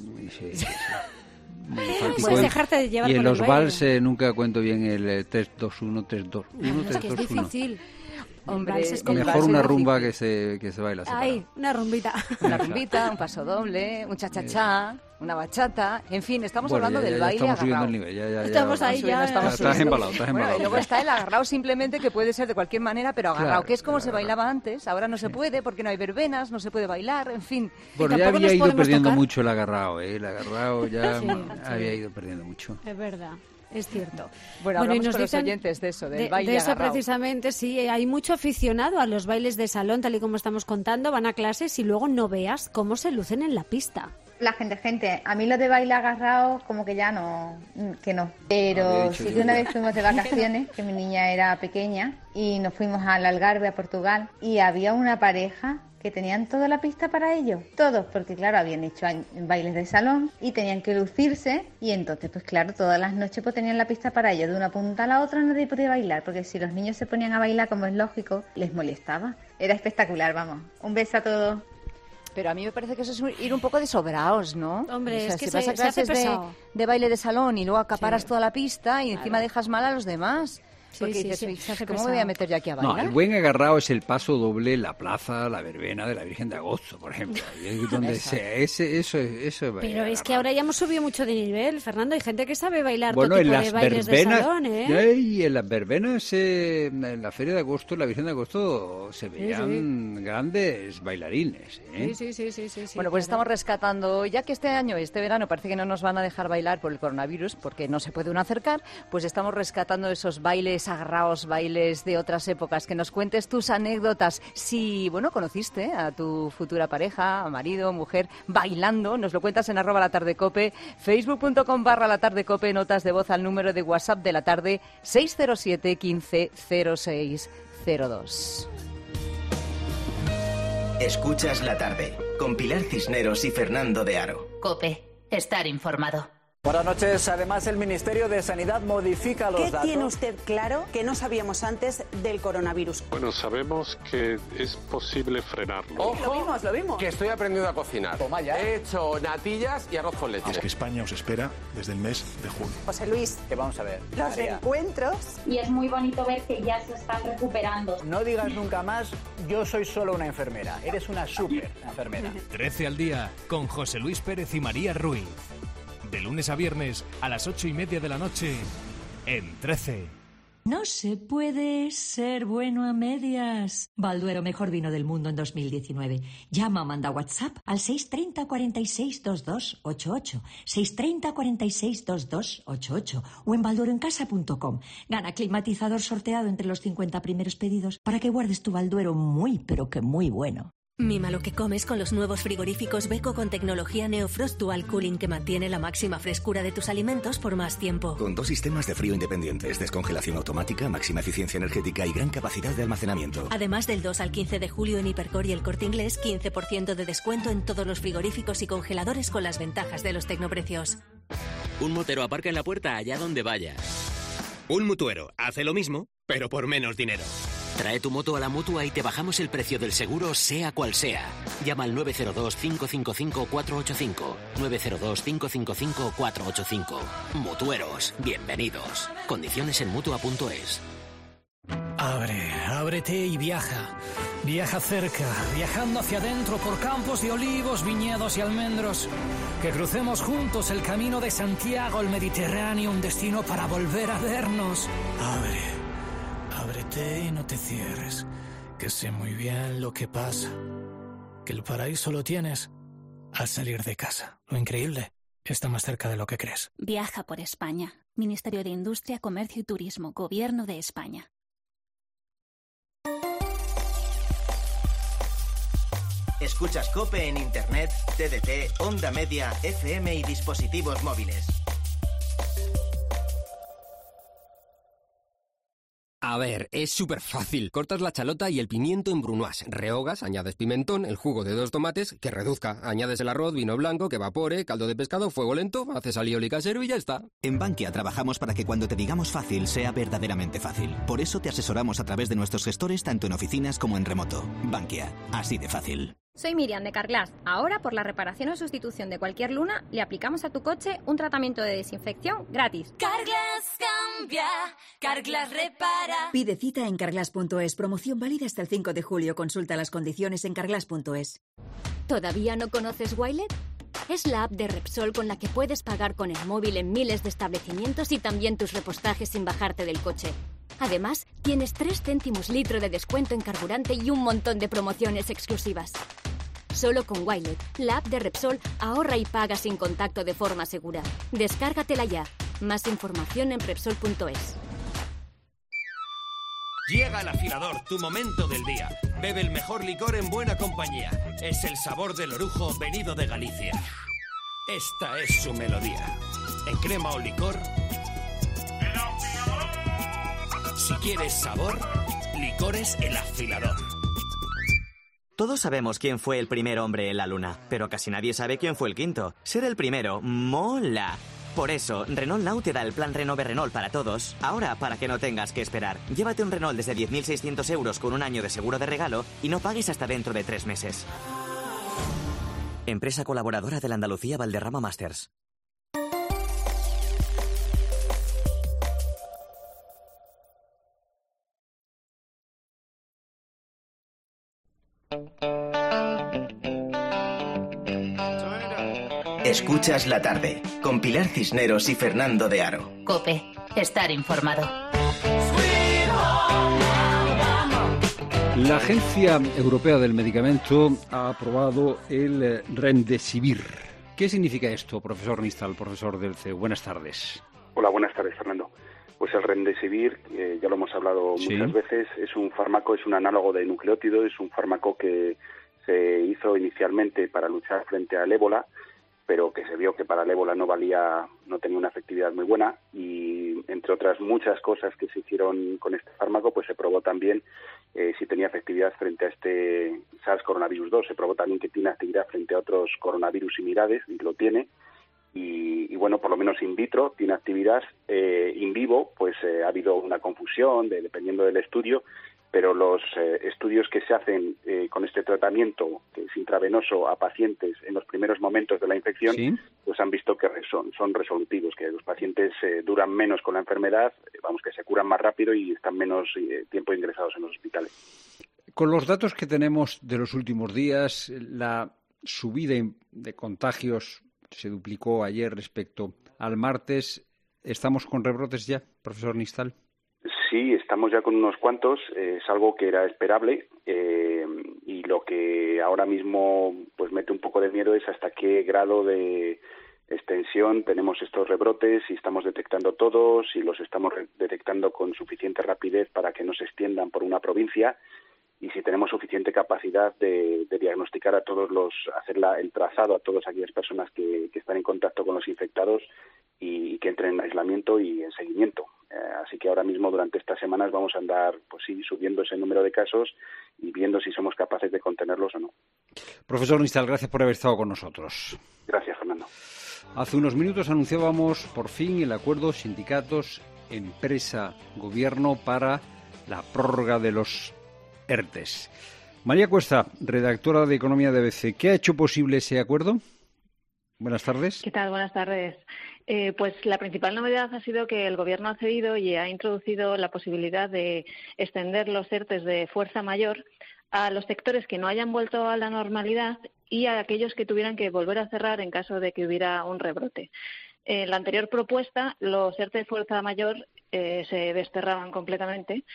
Puedes dejarte de llevar y en por los el vals nunca cuento bien el 3-2-1, 3-2. Es que es difícil. Hombre, mejor una rumba que se baila separado. Ay, una rumbita. Una rumbita, un paso doble, un cha-cha-cha, una bachata. En fin, estamos hablando del baile estamos agarrado. Subiendo el nivel, estamos ahí, ya. Estás embalado, estás embalado. Bueno, y luego está el agarrado simplemente, que puede ser de cualquier manera, pero agarrado, claro, que es como se bailaba antes. Ahora no se puede porque no hay verbenas, no se puede bailar, en fin. Bueno, ya había ido perdiendo mucho el agarrado, ¿eh? El agarrado ya había ido perdiendo mucho. Es verdad. Es cierto. Bueno, hablamos con los oyentes de eso, del baile de eso agarrado. Precisamente, sí. Hay mucho aficionado a los bailes de salón, tal y como estamos contando. Van a clases y luego no veas cómo se lucen en la pista. la gente. A mí lo de bailar agarrado como que ya no, Pero sí que una vez fuimos de vacaciones, que mi niña era pequeña, y nos fuimos al Algarve, a Portugal, y había una pareja que tenían toda la pista para ellos, todos, porque claro, habían hecho bailes de salón y tenían que lucirse, y entonces pues claro, todas las noches pues tenían la pista para ellos, de una punta a la otra nadie podía bailar, porque si los niños se ponían a bailar, como es lógico, les molestaba. Era espectacular, vamos. Un beso a todos. Pero a mí me parece que eso es ir un poco de sobraos, ¿no? Hombre, o sea, es que si vas a clases de baile de salón y luego acaparas toda la pista y encima dejas mal a los demás. Porque dices, ¿cómo me voy a meter yo aquí a bailar? No, el buen agarrado es el paso doble, la plaza, la verbena de la Virgen de Agosto, por ejemplo. Es donde eso es Pero es que ahora ya hemos subido mucho de nivel, Fernando. Hay gente que sabe bailar bueno, todo tipo en las de bailes verbenas, de salón, ¿eh? Y en las verbenas, en la Feria de Agosto, la Virgen de Agosto, se veían grandes bailarines. Sí. Bueno, pues estamos rescatando, ya que este verano parece que no nos van a dejar bailar por el coronavirus, porque no se puede uno acercar, pues estamos rescatando esos bailes agarraos, bailes de otras épocas. Que nos cuentes tus anécdotas. Si, conociste a tu futura pareja, marido, mujer, bailando, nos lo cuentas en @latardecope, facebook.com/latardecope, notas de voz al número de WhatsApp de la tarde 607 15 06 02. Escuchas La Tarde, con Pilar Cisneros y Fernando de Aro. COPE, estar informado. Buenas noches. Además, el Ministerio de Sanidad modifica los datos. ¿Qué tiene usted claro que no sabíamos antes del coronavirus? Bueno, sabemos que es posible frenarlo. ¡Ojo! Lo vimos. Que estoy aprendiendo a cocinar. Toma ya. He hecho natillas y arroz con leche. Es que España os espera desde el mes de junio. José Luis, que vamos a ver. Los encuentros. Y es muy bonito ver que ya se están recuperando. No digas nunca más, yo soy solo una enfermera. Eres una súper enfermera. 13 al día, con José Luis Pérez y María Ruiz. De lunes a viernes a las 8:30 de la noche en 13. No se puede ser bueno a medias. Balduero, mejor vino del mundo en 2019. Llama o manda WhatsApp al 630 46 22 88, 630 46 22 88 o en baldueroencasa.com. Gana climatizador sorteado entre los 50 primeros pedidos para que guardes tu Balduero muy, pero que muy bueno. Mima lo que comes con los nuevos frigoríficos Beko con tecnología Neofrost Dual Cooling que mantiene la máxima frescura de tus alimentos por más tiempo. Con 2 sistemas de frío independientes, descongelación automática, máxima eficiencia energética y gran capacidad de almacenamiento. Además, del 2 al 15 de julio en Hipercor y El Corte Inglés, 15% de descuento en todos los frigoríficos y congeladores con las ventajas de los tecnoprecios. Un motero aparca en la puerta allá donde vaya. Un mutuero hace lo mismo, pero por menos dinero. Trae tu moto a la Mutua y te bajamos el precio del seguro, sea cual sea. Llama al 902-555-485. 902-555-485. Mutueros, bienvenidos. Condiciones en Mutua.es. Ábrete y viaja. Viaja cerca, viajando hacia adentro por campos de olivos, viñedos y almendros. Que crucemos juntos el camino de Santiago al Mediterráneo, un destino para volver a vernos. Ábrete y no te cierres, que sé muy bien lo que pasa. Que el paraíso lo tienes al salir de casa. Lo increíble está más cerca de lo que crees. Viaja por España. Ministerio de Industria, Comercio y Turismo. Gobierno de España. Escuchas COPE en Internet, TDT, Onda Media, FM y dispositivos móviles. A ver, es súper fácil. Cortas la chalota y el pimiento en brunoise. Rehogas, añades pimentón, el jugo de 2 tomates, que reduzca. Añades el arroz, vino blanco, que evapore, caldo de pescado, fuego lento, haces alioli casero y ya está. En Bankia trabajamos para que cuando te digamos fácil, sea verdaderamente fácil. Por eso te asesoramos a través de nuestros gestores tanto en oficinas como en remoto. Bankia, así de fácil. Soy Miriam de Carglass. Ahora, por la reparación o sustitución de cualquier luna, le aplicamos a tu coche un tratamiento de desinfección gratis. Carglass cambia, Carglass repara. Pide cita en carglass.es. Promoción válida hasta el 5 de julio. Consulta las condiciones en carglass.es. ¿Todavía no conoces Wilet? Es la app de Repsol con la que puedes pagar con el móvil en miles de establecimientos y también tus repostajes sin bajarte del coche. Además, tienes 3 céntimos litro de descuento en carburante y un montón de promociones exclusivas. Solo con Wilet, la app de Repsol, ahorra y paga sin contacto de forma segura. Descárgatela ya. Más información en Repsol.es. Llega el afilador, tu momento del día. Bebe el mejor licor en buena compañía. Es el sabor del orujo venido de Galicia. esta es su melodía. En crema o licor. Si quieres sabor, Licores El Afilador. Todos sabemos quién fue el primer hombre en la luna, pero casi nadie sabe quién fue el quinto. Ser el primero mola. Por eso, Renault Now te da el plan Renove Renault para todos, ahora para que no tengas que esperar. Llévate un Renault desde 10.600 euros con un año de seguro de regalo y no pagues hasta dentro de 3 meses. Empresa colaboradora de la Andalucía Valderrama Masters. Escuchas la tarde, con Pilar Cisneros y Fernando de Aro. COPE, estar informado. La Agencia Europea del Medicamento ha aprobado el Remdesivir. ¿Qué significa esto, profesor Nistal, profesor del CEU? Buenas tardes. Hola, buenas tardes, Fernando. Pues el Remdesivir, ya lo hemos hablado muchas veces, es un fármaco, es un análogo de nucleótido, es un fármaco que se hizo inicialmente para luchar frente al ébola, pero que se vio que para el ébola no tenía una efectividad muy buena, y entre otras muchas cosas que se hicieron con este fármaco, pues se probó también si tenía efectividad frente a este SARS coronavirus 2, se probó también que tiene actividad frente a otros coronavirus similares, y lo tiene, y bueno, por lo menos in vitro tiene actividad. In vivo, pues ha habido una confusión dependiendo del estudio, pero los estudios que se hacen con este tratamiento, que es intravenoso a pacientes en los primeros momentos de la infección, ¿sí?, pues han visto que son resolutivos, que los pacientes duran menos con la enfermedad, que se curan más rápido y están menos tiempo ingresados en los hospitales. Con los datos que tenemos de los últimos días, la subida de contagios se duplicó ayer respecto al martes. ¿Estamos con rebrotes ya, profesor Nistal? Sí, estamos ya con unos cuantos, es algo que era esperable, y lo que ahora mismo pues mete un poco de miedo es hasta qué grado de extensión tenemos estos rebrotes, si estamos detectando todos, si los estamos detectando con suficiente rapidez para que no se extiendan por una provincia, y si tenemos suficiente capacidad de diagnosticar a todos hacer el trazado a todas aquellas personas que están en contacto con los infectados y que entren en aislamiento y en seguimiento. Así que ahora mismo, durante estas semanas, vamos a andar, pues sí, subiendo ese número de casos y viendo si somos capaces de contenerlos o no. Profesor Nistal, gracias por haber estado con nosotros. Gracias, Fernando. Hace unos minutos anunciábamos por fin el acuerdo sindicatos, empresa, gobierno para la prórroga de los ERTES. María Cuesta, redactora de Economía de ABC, ¿qué ha hecho posible ese acuerdo? Buenas tardes. ¿Qué tal? Buenas tardes. Pues la principal novedad ha sido que el Gobierno ha cedido y ha introducido la posibilidad de extender los ERTES de fuerza mayor a los sectores que no hayan vuelto a la normalidad y a aquellos que tuvieran que volver a cerrar en caso de que hubiera un rebrote. En la anterior propuesta, los ERTE de fuerza mayor se desterraban completamente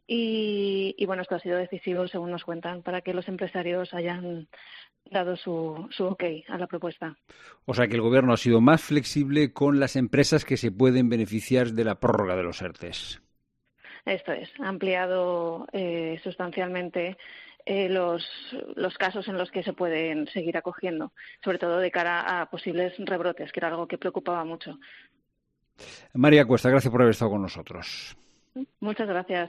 y bueno, esto ha sido decisivo, según nos cuentan, para que los empresarios hayan dado su ok a la propuesta. O sea que el Gobierno ha sido más flexible con las empresas que se pueden beneficiar de la prórroga de los ERTES. Esto es, ha ampliado sustancialmente los casos en los que se pueden seguir acogiendo, sobre todo de cara a posibles rebrotes, que era algo que preocupaba mucho. María Cuesta, gracias por haber estado con nosotros. Muchas gracias.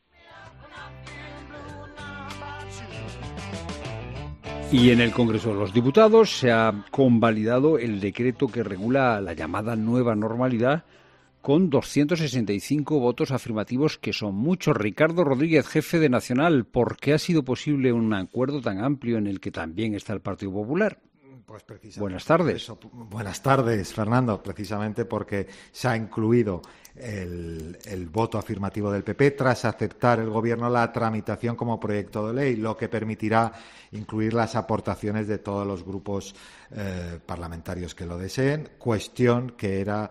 Y en el Congreso de los Diputados se ha convalidado el decreto que regula la llamada nueva normalidad con 265 votos afirmativos, que son muchos. Ricardo Rodríguez, jefe de Nacional, ¿por qué ha sido posible un acuerdo tan amplio en el que también está el Partido Popular? Pues precisamente. Buenas tardes. Eso, buenas tardes, Fernando. Precisamente porque se ha incluido el voto afirmativo del PP tras aceptar el Gobierno la tramitación como proyecto de ley, lo que permitirá incluir las aportaciones de todos los grupos parlamentarios que lo deseen, cuestión que era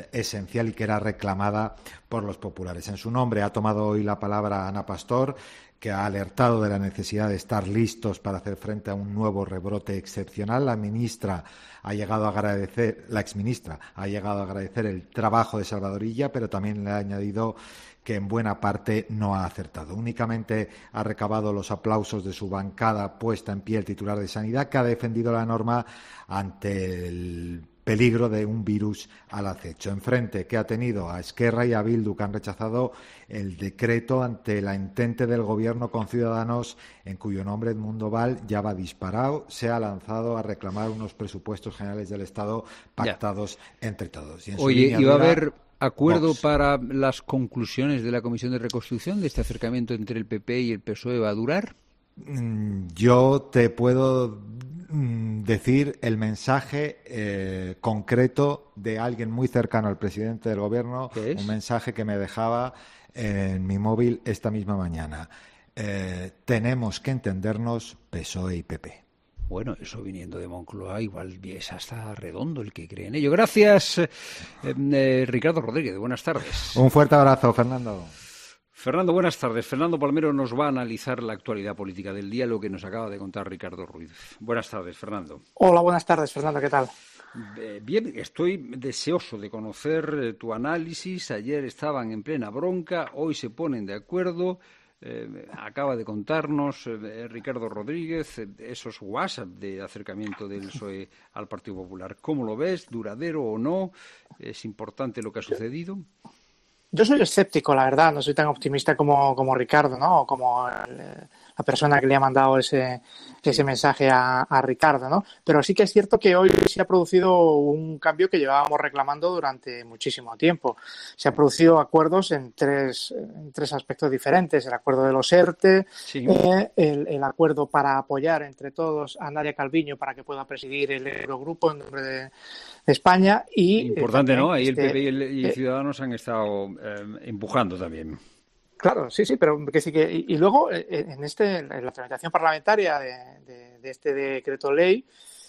esencial y que era reclamada por los populares. En su nombre ha tomado hoy la palabra Ana Pastor, que ha alertado de la necesidad de estar listos para hacer frente a un nuevo rebrote excepcional. La exministra ha llegado a agradecer el trabajo de Salvador Illa, pero también le ha añadido que en buena parte no ha acertado. Únicamente ha recabado los aplausos de su bancada puesta en pie el titular de Sanidad, que ha defendido la norma ante el peligro de un virus al acecho. Enfrente, que ha tenido a Esquerra y a Bildu, que han rechazado el decreto ante la intente del Gobierno con Ciudadanos, en cuyo nombre Edmundo Val ya va disparado, se ha lanzado a reclamar unos presupuestos generales del Estado pactados entre todos. Oye, ¿iba a haber acuerdo para las conclusiones de la Comisión de Reconstrucción de este acercamiento entre el PP y el PSOE? ¿Va a durar? Yo te puedo decir el mensaje concreto de alguien muy cercano al presidente del Gobierno, un mensaje que me dejaba en mi móvil esta misma mañana. Tenemos que entendernos PSOE y PP. Bueno, eso viniendo de Moncloa, igual es hasta redondo el que cree en ello. Gracias, Ricardo Rodríguez. Buenas tardes. Un fuerte abrazo, Fernando. Fernando, buenas tardes. Fernando Palmero nos va a analizar la actualidad política del día, lo que nos acaba de contar Ricardo Ruiz. Buenas tardes, Fernando. Hola, buenas tardes, Fernando. ¿Qué tal? Bien, estoy deseoso de conocer tu análisis. Ayer estaban en plena bronca, hoy se ponen de acuerdo. Acaba de contarnos Ricardo Rodríguez esos WhatsApp de acercamiento del PSOE al Partido Popular. ¿Cómo lo ves? ¿Duradero o no? ¿Es importante lo que ha sucedido? Yo soy escéptico, la verdad. No soy tan optimista como Ricardo, ¿no? O como la persona que le ha mandado ese mensaje a Ricardo, ¿no? Pero sí que es cierto que hoy se ha producido un cambio que llevábamos reclamando durante muchísimo tiempo. Se han producido acuerdos en tres aspectos diferentes. El acuerdo de los ERTE, sí. El acuerdo para apoyar entre todos a Nadia Calviño para que pueda presidir el Eurogrupo en nombre de España. Importante, ¿no? Ahí el PP y Ciudadanos han estado empujando también. Claro, sí, pero que sí que y luego en la tramitación parlamentaria de este decreto ley,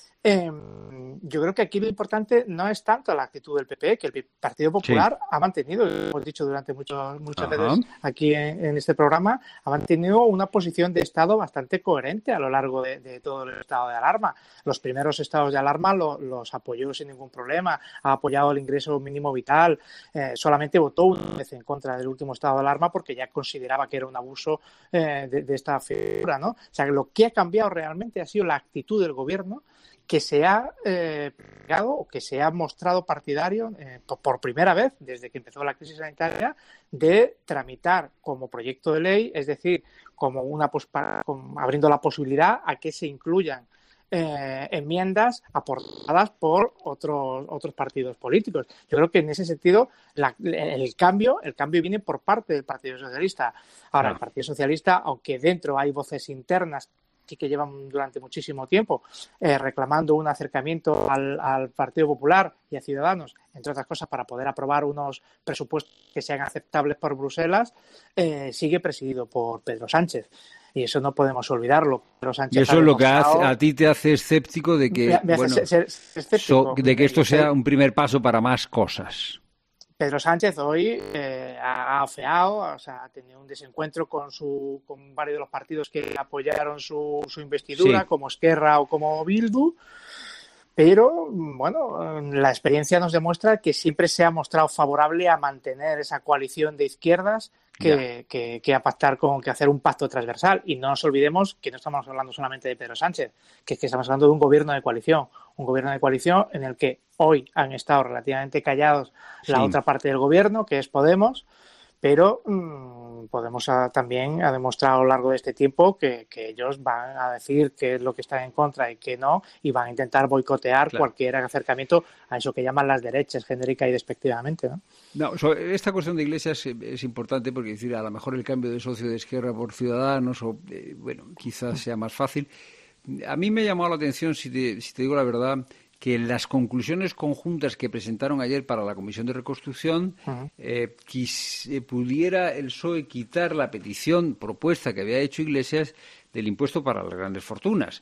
yo creo que aquí lo importante no es tanto la actitud del PP, que el Partido Popular ha mantenido, lo hemos dicho durante muchas veces aquí en este programa, ha mantenido una posición de Estado bastante coherente a lo largo de todo el estado de alarma. Los primeros estados de alarma los apoyó sin ningún problema, ha apoyado el ingreso mínimo vital, solamente votó una vez en contra del último estado de alarma porque ya consideraba que era un abuso de esta figura, ¿no? O sea, que lo que ha cambiado realmente ha sido la actitud del Gobierno, que se ha pegado o que se ha mostrado partidario por primera vez desde que empezó la crisis sanitaria de tramitar como proyecto de ley, es decir, como abriendo la posibilidad a que se incluyan enmiendas aportadas por otros partidos políticos. Yo creo que en ese sentido el cambio viene por parte del Partido Socialista. Ahora, el Partido Socialista, aunque dentro hay voces internas que llevan durante muchísimo tiempo reclamando un acercamiento al Partido Popular y a Ciudadanos, entre otras cosas, para poder aprobar unos presupuestos que sean aceptables por Bruselas, sigue presidido por Pedro Sánchez. Y eso no podemos olvidarlo. Pedro Sánchez, y eso es lo que a ti te hace escéptico de que, de que esto sea un primer paso para más cosas. Pedro Sánchez hoy ha afeado, o sea, ha tenido un desencuentro con varios de los partidos que apoyaron su investidura, como Esquerra o como Bildu, pero bueno, la experiencia nos demuestra que siempre se ha mostrado favorable a mantener esa coalición de izquierdas que a pactar que hacer un pacto transversal. Y no nos olvidemos que no estamos hablando solamente de Pedro Sánchez, que es que estamos hablando de un gobierno de coalición en el que hoy han estado relativamente callados la otra parte del gobierno, que es Podemos, pero Podemos también ha demostrado a lo largo de este tiempo que ellos van a decir qué es lo que está en contra y qué no, y van a intentar boicotear cualquier acercamiento a eso que llaman las derechas, genérica y despectivamente, ¿no? No, esta cuestión de Iglesias es importante porque, decir, a lo mejor el cambio de socio de Esquerra por Ciudadanos, quizás sea más fácil. A mí me ha llamado la atención, si te digo la verdad, que en las conclusiones conjuntas que presentaron ayer para la Comisión de Reconstrucción pudiera el PSOE quitar la petición propuesta que había hecho Iglesias del impuesto para las grandes fortunas.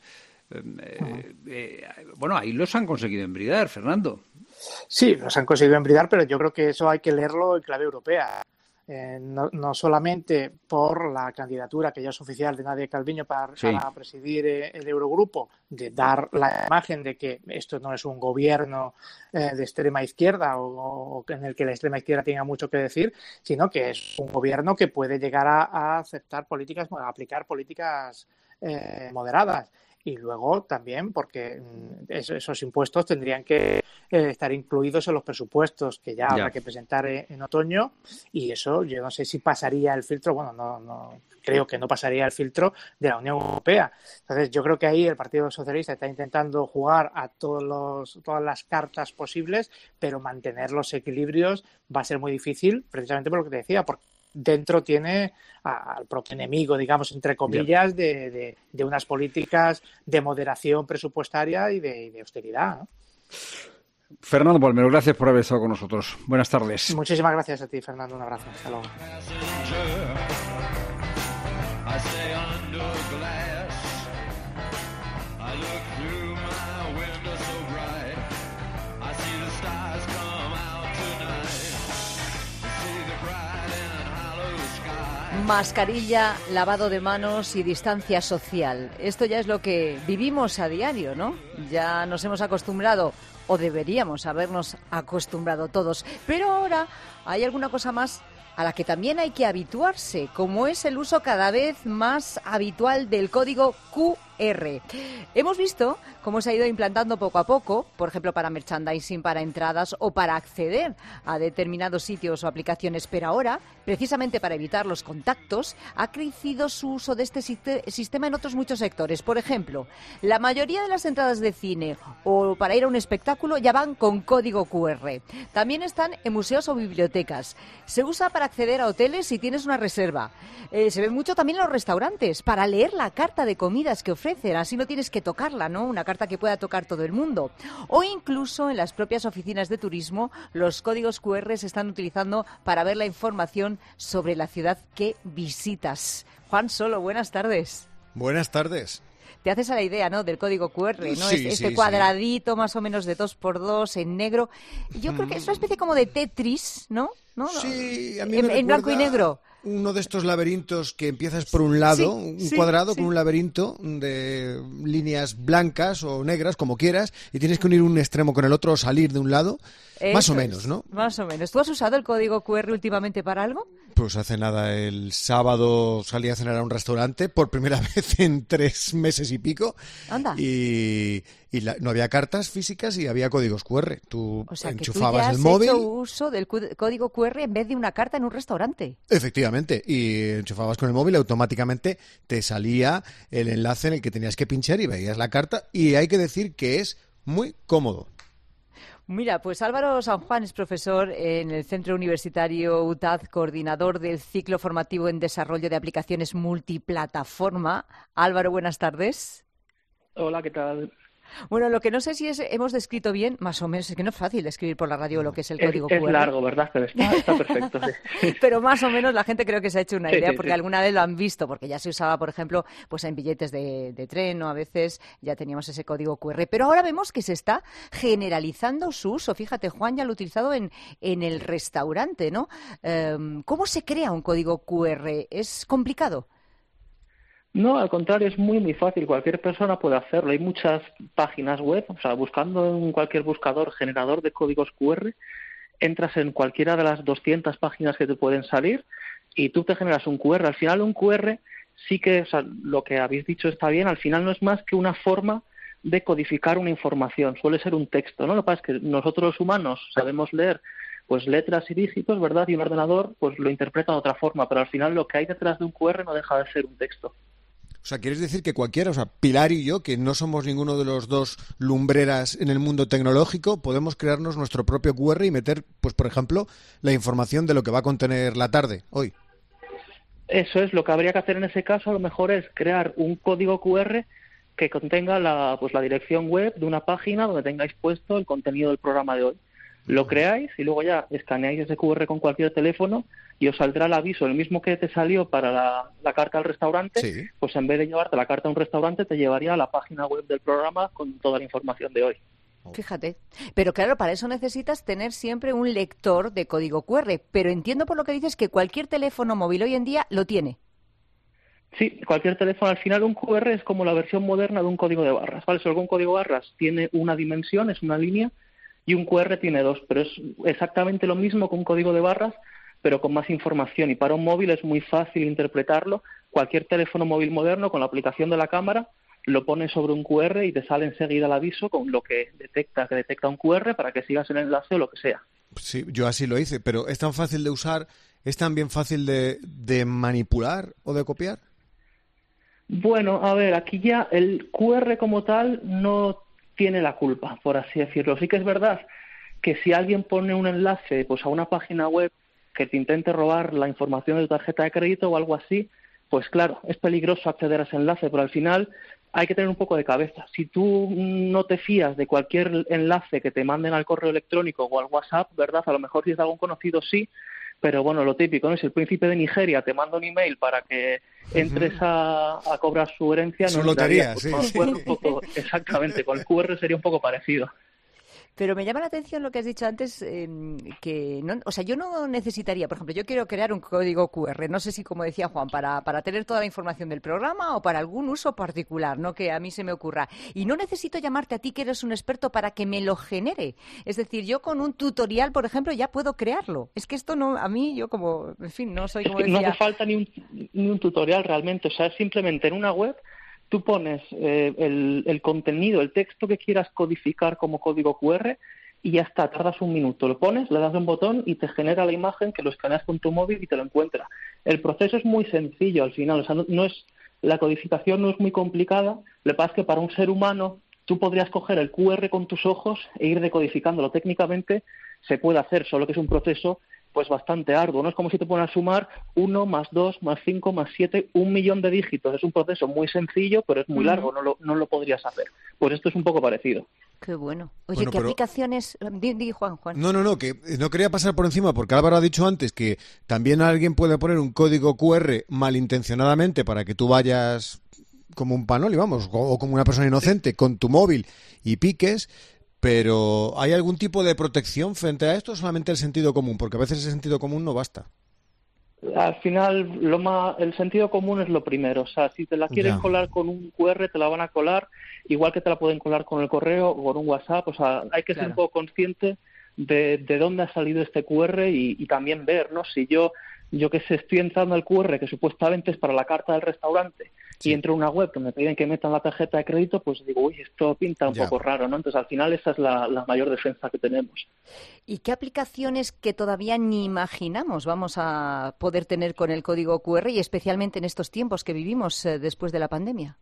Ahí los han conseguido embridar, Fernando. Sí, los han conseguido embridar, pero yo creo que eso hay que leerlo en clave europea. no solamente por la candidatura que ya es oficial de Nadia Calviño para presidir el Eurogrupo, de dar la imagen de que esto no es un gobierno de extrema izquierda o en el que la extrema izquierda tenga mucho que decir, sino que es un gobierno que puede llegar a aceptar políticas, a aplicar políticas moderadas. Y luego también porque esos impuestos tendrían que estar incluidos en los presupuestos que ya habrá que presentar en otoño, y eso yo no sé si pasaría el filtro, no creo que no pasaría el filtro de la Unión Europea. Entonces yo creo que ahí el Partido Socialista está intentando jugar a todas las cartas posibles, pero mantener los equilibrios va a ser muy difícil, precisamente por lo que te decía, porque dentro tiene al propio enemigo, digamos, entre comillas, de unas políticas de moderación presupuestaria y de austeridad, ¿no? Fernando Palmero, gracias por haber estado con nosotros. Buenas tardes. Muchísimas gracias a ti, Fernando. Un abrazo. Hasta luego. Mascarilla, lavado de manos y distancia social. Esto ya es lo que vivimos a diario, ¿no? Ya nos hemos acostumbrado, o deberíamos habernos acostumbrado todos. Pero ahora hay alguna cosa más a la que también hay que habituarse, como es el uso cada vez más habitual del código QR. Hemos visto cómo se ha ido implantando poco a poco, por ejemplo, para merchandising, para entradas o para acceder a determinados sitios o aplicaciones, pero ahora, precisamente para evitar los contactos, ha crecido su uso de este sistema en otros muchos sectores. Por ejemplo, la mayoría de las entradas de cine o para ir a un espectáculo ya van con código QR. También están en museos o bibliotecas. Se usa para acceder a hoteles si tienes una reserva. Se ve mucho también en los restaurantes, para leer la carta de comidas que ofrecen, así no tienes que tocarla, ¿no? Una carta que pueda tocar todo el mundo. O incluso en las propias oficinas de turismo, los códigos QR se están utilizando para ver la información sobre la ciudad que visitas. Juan Solo, buenas tardes. Buenas tardes. Te haces a la idea, ¿no?, del código QR, ¿no? Sí, este cuadradito más o menos de 2x2 en negro. Yo creo que es una especie como de Tetris, ¿no? Sí, a mí me en blanco y negro. Uno de estos laberintos que empiezas por un lado, un cuadrado con un laberinto de líneas blancas o negras, como quieras, y tienes que unir un extremo con el otro o salir de un lado. Más o menos, ¿no? Más o menos. ¿Tú has usado el código QR últimamente para algo? Pues hace nada, el sábado salí a cenar a un restaurante por primera vez en 3 meses y pico. Anda. No había cartas físicas y había códigos QR. Tú enchufabas el O móvil. sea, que tú ya has hecho uso del código QR en vez de una carta en un restaurante. Efectivamente. Y enchufabas con el móvil y automáticamente te salía el enlace en el que tenías que pinchar y veías la carta. Y hay que decir que es muy cómodo. Mira, pues Álvaro San Juan es profesor en el Centro Universitario UTAD, coordinador del ciclo formativo en desarrollo de aplicaciones multiplataforma. Álvaro, buenas tardes. Hola, ¿qué tal? Bueno, lo que no sé si hemos descrito bien, más o menos, es que no es fácil escribir por la radio lo que es el código QR. Es largo, ¿verdad? Pero está perfecto. Sí. Pero más o menos la gente creo que se ha hecho una idea, porque alguna vez lo han visto, porque ya se usaba, por ejemplo, pues en billetes de tren, o a veces ya teníamos ese código QR. Pero ahora vemos que se está generalizando su uso. Fíjate, Juan ya lo ha utilizado en el restaurante, ¿no? ¿Cómo se crea un código QR? ¿Es complicado? No, al contrario, es muy fácil. Cualquier persona puede hacerlo. Hay muchas páginas web, o sea, buscando en cualquier buscador generador de códigos QR, entras en cualquiera de las 200 páginas que te pueden salir y tú te generas un QR. Al final un QR sí que, o sea, lo que habéis dicho está bien, al final no es más que una forma de codificar una información. Suele ser un texto, ¿no? Lo que pasa es que nosotros los humanos sabemos leer pues letras y dígitos, ¿verdad? Y un ordenador pues lo interpreta de otra forma, pero al final lo que hay detrás de un QR no deja de ser un texto. O sea, ¿quieres decir que cualquiera, o sea, Pilar y yo, que no somos ninguno de los dos lumbreras en el mundo tecnológico, podemos crearnos nuestro propio QR y meter, pues por ejemplo, la información de lo que va a contener la tarde hoy? Eso es, lo que habría que hacer en ese caso a lo mejor es crear un código QR que contenga la dirección web de una página donde tengáis puesto el contenido del programa de hoy. Lo creáis y luego ya escaneáis ese QR con cualquier teléfono y os saldrá el aviso, el mismo que te salió para la carta al restaurante, sí. Pues en vez de llevarte la carta a un restaurante te llevaría a la página web del programa con toda la información de hoy. Fíjate. Pero claro, para eso necesitas tener siempre un lector de código QR. Pero entiendo por lo que dices que cualquier teléfono móvil hoy en día lo tiene. Sí, cualquier teléfono. Al final un QR es como la versión moderna de un código de barras, ¿vale? Solo que un código de barras tiene una dimensión, es una línea, y un QR tiene dos, pero es exactamente lo mismo que un código de barras, pero con más información. Y para un móvil es muy fácil interpretarlo. Cualquier teléfono móvil moderno, con la aplicación de la cámara, lo pones sobre un QR y te sale enseguida el aviso con lo que detecta un QR para que sigas el enlace o lo que sea. Sí, yo así lo hice, pero ¿es tan fácil de usar, es también fácil de manipular o de copiar? Bueno, a ver, aquí ya el QR como tal no tiene la culpa, por así decirlo. Sí que es verdad que si alguien pone un enlace pues a una página web que te intente robar la información de tu tarjeta de crédito o algo así, pues claro, es peligroso acceder a ese enlace, pero al final hay que tener un poco de cabeza. Si tú no te fías de cualquier enlace que te manden al correo electrónico o al WhatsApp, ¿verdad? A lo mejor si es algún conocido sí, pero bueno, lo típico, ¿no? Si el príncipe de Nigeria te manda un email para que entres a cobrar su herencia, su lotería, pues, sí. Un poco, exactamente, con el QR sería un poco parecido. Pero me llama la atención lo que has dicho antes, que no, o sea, yo no necesitaría, por ejemplo, yo quiero crear un código QR, no sé si, como decía Juan, para tener toda la información del programa o para algún uso particular, no que a mí se me ocurra. Y no necesito llamarte a ti, que eres un experto, para que me lo genere. Es decir, yo con un tutorial, por ejemplo, ya puedo crearlo. Es que esto no, a mí, yo como, en fin, no soy como decía... No hace falta ni un tutorial realmente, o sea, es simplemente en una web... Tú pones el contenido, el texto que quieras codificar como código QR y ya está, tardas un minuto. Lo pones, le das un botón y te genera la imagen que lo escaneas con tu móvil y te lo encuentra. El proceso es muy sencillo al final, o sea, la codificación no es muy complicada. Lo que pasa es que para un ser humano tú podrías coger el QR con tus ojos e ir decodificándolo. Técnicamente se puede hacer, solo que es un proceso pues bastante arduo, ¿no? Es como si te pones a sumar 1 más 2 más 5 más 7, 1 millón de dígitos. Es un proceso muy sencillo, pero es muy largo, no lo podrías hacer. Pues esto es un poco parecido. Qué bueno. Oye, ¿qué aplicaciones...? Di, Juan. No, que no quería pasar por encima, porque Álvaro ha dicho antes que también alguien puede poner un código QR malintencionadamente para que tú vayas como un panoli, vamos, o como una persona inocente con tu móvil y piques... Pero ¿hay algún tipo de protección frente a esto o solamente el sentido común? Porque a veces el sentido común no basta. Al final, el sentido común es lo primero. O sea, si te la quieren colar con un QR, te la van a colar, igual que te la pueden colar con el correo o con un WhatsApp. O sea, hay que ser un poco consciente de dónde ha salido este QR y también ver, ¿no? Si yo que sé, estoy entrando al QR, que supuestamente es para la carta del restaurante, y entro a una web que me piden que metan la tarjeta de crédito, pues digo, uy, esto pinta un poco raro, ¿no? Entonces, al final, esa es la mayor defensa que tenemos. ¿Y qué aplicaciones que todavía ni imaginamos vamos a poder tener con el código QR, y especialmente en estos tiempos que vivimos después de la pandemia?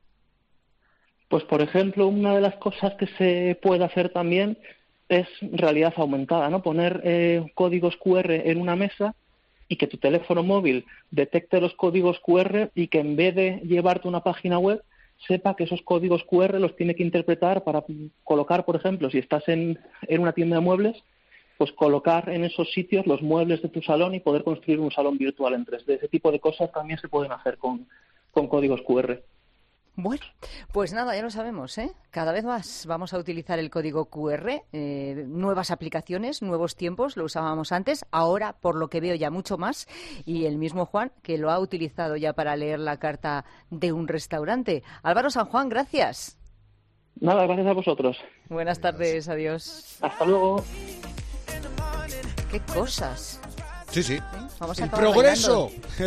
Pues, por ejemplo, una de las cosas que se puede hacer también es realidad aumentada, ¿no? Poner códigos QR en una mesa y que tu teléfono móvil detecte los códigos QR y que en vez de llevarte a una página web, sepa que esos códigos QR los tiene que interpretar para colocar, por ejemplo, si estás en una tienda de muebles, pues colocar en esos sitios los muebles de tu salón y poder construir un salón virtual en 3D. Ese tipo de cosas también se pueden hacer con códigos QR. Bueno, pues nada, ya lo sabemos, ¿eh? Cada vez más vamos a utilizar el código QR, nuevas aplicaciones, nuevos tiempos, lo usábamos antes, ahora por lo que veo ya mucho más, y el mismo Juan que lo ha utilizado ya para leer la carta de un restaurante. Álvaro San Juan, gracias. Nada, gracias a vosotros. Buenas tardes, adiós. Hasta luego. ¿Qué cosas? Sí. Vamos a el progreso,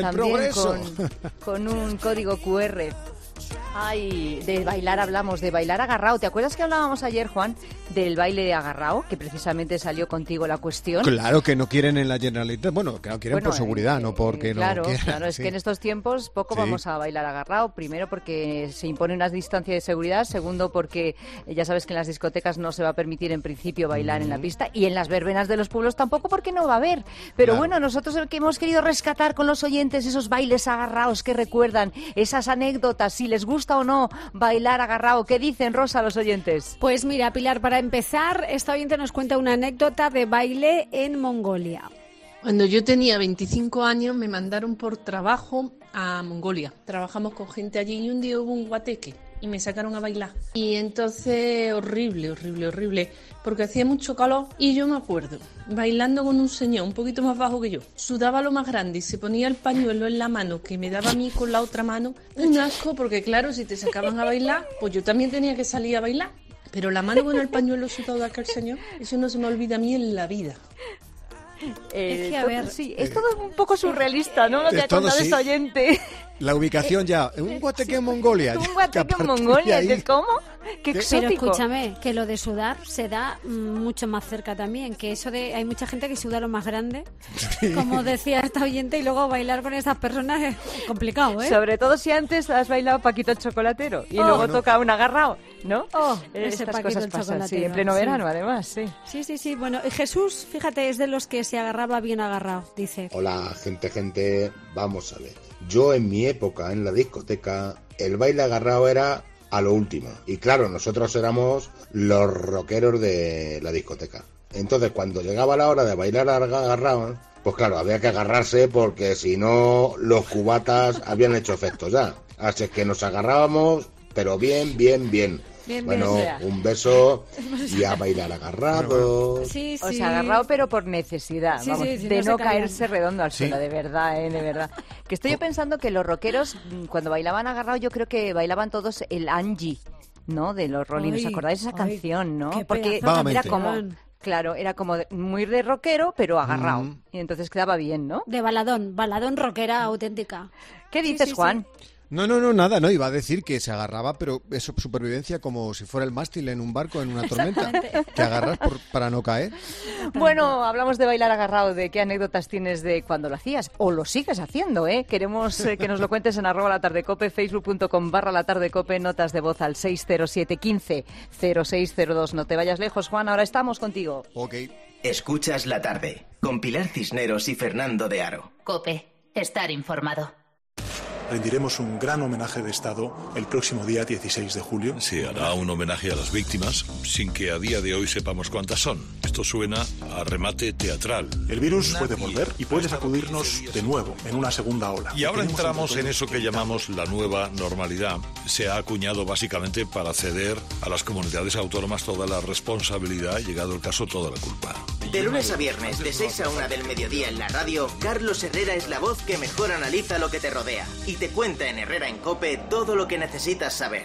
con un código QR. Ay, de bailar hablamos, de bailar agarrado. ¿Te acuerdas que hablábamos ayer, Juan, del baile agarrado? Que precisamente salió contigo la cuestión. Claro, que no quieren en la Generalitat. Bueno, que no quieren por seguridad, no porque no quieran. Claro, es que en estos tiempos poco vamos a bailar agarrado. Primero porque se impone una distancia de seguridad. Segundo porque ya sabes que en las discotecas no se va a permitir en principio bailar en la pista. Y en las verbenas de los pueblos tampoco, porque no va a haber. Pero bueno, nosotros el que hemos querido rescatar con los oyentes esos bailes agarrados que recuerdan, esas anécdotas, si les gusta o no bailar agarrado. ¿Qué dicen, Rosa, los oyentes? Pues mira, Pilar, para empezar, esta oyente nos cuenta una anécdota de baile en Mongolia. Cuando yo tenía 25 años me mandaron por trabajo a Mongolia. Trabajamos con gente allí y un día hubo un guateque. y me sacaron a bailar. Y entonces, horrible, porque hacía mucho calor y yo me acuerdo, bailando con un señor un poquito más bajo que yo, sudaba lo más grande y se ponía el pañuelo en la mano que me daba a mí con la otra mano, un asco, porque claro, si te sacaban a bailar, pues yo también tenía que salir a bailar. Pero la mano con el pañuelo sudado de aquel señor, eso no se me olvida a mí en la vida. Es que, a ver, sí, es todo un poco surrealista, ¿no? Lo que ha contado este oyente. La ubicación ya, un guateque en Mongolia. Un guateque en Mongolia, ¿cómo? Qué exótico. Pero escúchame, que lo de sudar se da mucho más cerca también, que eso de, hay mucha gente que suda lo más grande, como decía esta oyente, y luego bailar con estas personas es complicado, ¿eh? Sobre todo si antes has bailado Paquito el Chocolatero y luego toca un agarrao, ¿no? Ese Paquito el Chocolatero. Sí, en pleno verano, además, sí. Sí. Bueno, y Jesús, fíjate, es de los que se agarraba bien agarrado, dice. Hola, gente, vamos a ver. Yo en mi época en la discoteca, el baile agarrado era a lo último. Y claro, nosotros éramos los rockeros de la discoteca. Entonces, cuando llegaba la hora de bailar agarrado, pues claro, había que agarrarse porque si no, los cubatas habían hecho efecto ya. Así es que nos agarrábamos, pero bien. Bueno, un beso y a bailar agarrado. Sí. O sea, agarrado pero por necesidad, de no caerse redondo al suelo, de verdad. Que estoy yo pensando que los rockeros, cuando bailaban agarrado, yo creo que bailaban todos el Angie, ¿no? De los Rolling, ¿os acordáis de esa canción, no? Porque era como... Claro, era como muy de rockero, pero agarrado. Y entonces quedaba bien, ¿no? De baladón rockera auténtica. ¿Qué dices, Juan? No, nada, no, iba a decir que se agarraba, pero eso, supervivencia como si fuera el mástil en un barco en una tormenta, que agarras para no caer. Bueno, hablamos de bailar agarrado, de qué anécdotas tienes de cuando lo hacías, o lo sigues haciendo, ¿eh? Queremos que nos lo cuentes en @latardecope, facebook.com/latardecope, notas de voz al 607 15 0602. No te vayas lejos, Juan, ahora estamos contigo. Ok. Escuchas La Tarde, con Pilar Cisneros y Fernando de Aro. COPE, estar informado. Rendiremos un gran homenaje de Estado el próximo día 16 de julio. Se hará un homenaje a las víctimas sin que a día de hoy sepamos cuántas son. Esto suena a remate teatral. El virus puede volver y puede sacudirnos de nuevo en una segunda ola. Y ahora entramos en eso que llamamos la nueva normalidad. Se ha acuñado básicamente para ceder a las comunidades autónomas toda la responsabilidad, llegado el caso, toda la culpa. De lunes a viernes, de 6 a 1 del mediodía en la radio, Carlos Herrera es la voz que mejor analiza lo que te rodea y te cuenta en Herrera en COPE todo lo que necesitas saber.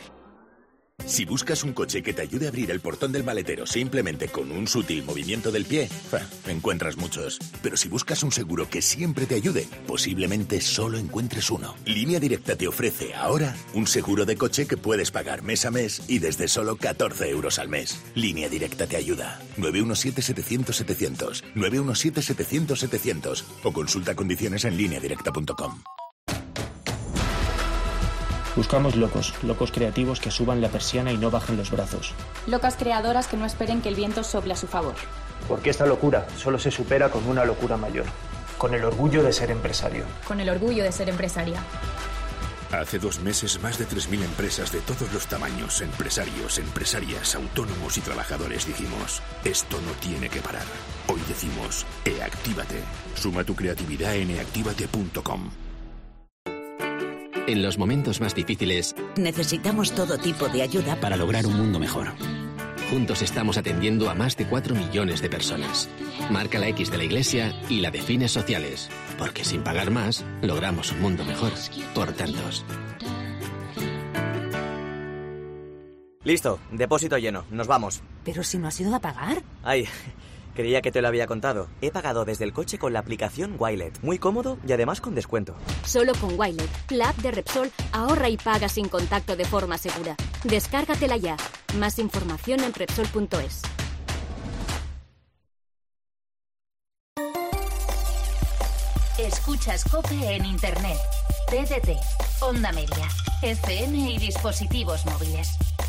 Si buscas un coche que te ayude a abrir el portón del maletero simplemente con un sutil movimiento del pie, encuentras muchos. Pero si buscas un seguro que siempre te ayude, posiblemente solo encuentres uno. Línea Directa te ofrece ahora un seguro de coche que puedes pagar mes a mes y desde solo 14 euros al mes. Línea Directa te ayuda. 917-700-700. 917-700-700. O consulta condiciones en lineadirecta.com. Buscamos locos creativos que suban la persiana y no bajen los brazos. Locas creadoras que no esperen que el viento sople a su favor. Porque esta locura solo se supera con una locura mayor. Con el orgullo de ser empresario. Con el orgullo de ser empresaria. Hace 2 meses, más de 3.000 empresas de todos los tamaños, empresarios, empresarias, autónomos y trabajadores dijimos, esto no tiene que parar. Hoy decimos, eactívate. Suma tu creatividad en eactívate.com. En los momentos más difíciles, necesitamos todo tipo de ayuda para lograr un mundo mejor. Juntos estamos atendiendo a más de 4 millones de personas. Marca la X de la Iglesia y la de fines sociales, porque sin pagar más, logramos un mundo mejor por tantos. Listo, depósito lleno, nos vamos. ¿Pero si no has ido a pagar? Ay, creía que te lo había contado. He pagado desde el coche con la aplicación Wilet. Muy cómodo y además con descuento. Solo con Wilet, la app de Repsol, ahorra y paga sin contacto de forma segura. Descárgatela ya. Más información en Repsol.es. Escuchas COPE en Internet, TDT, Onda Media, FM y dispositivos móviles.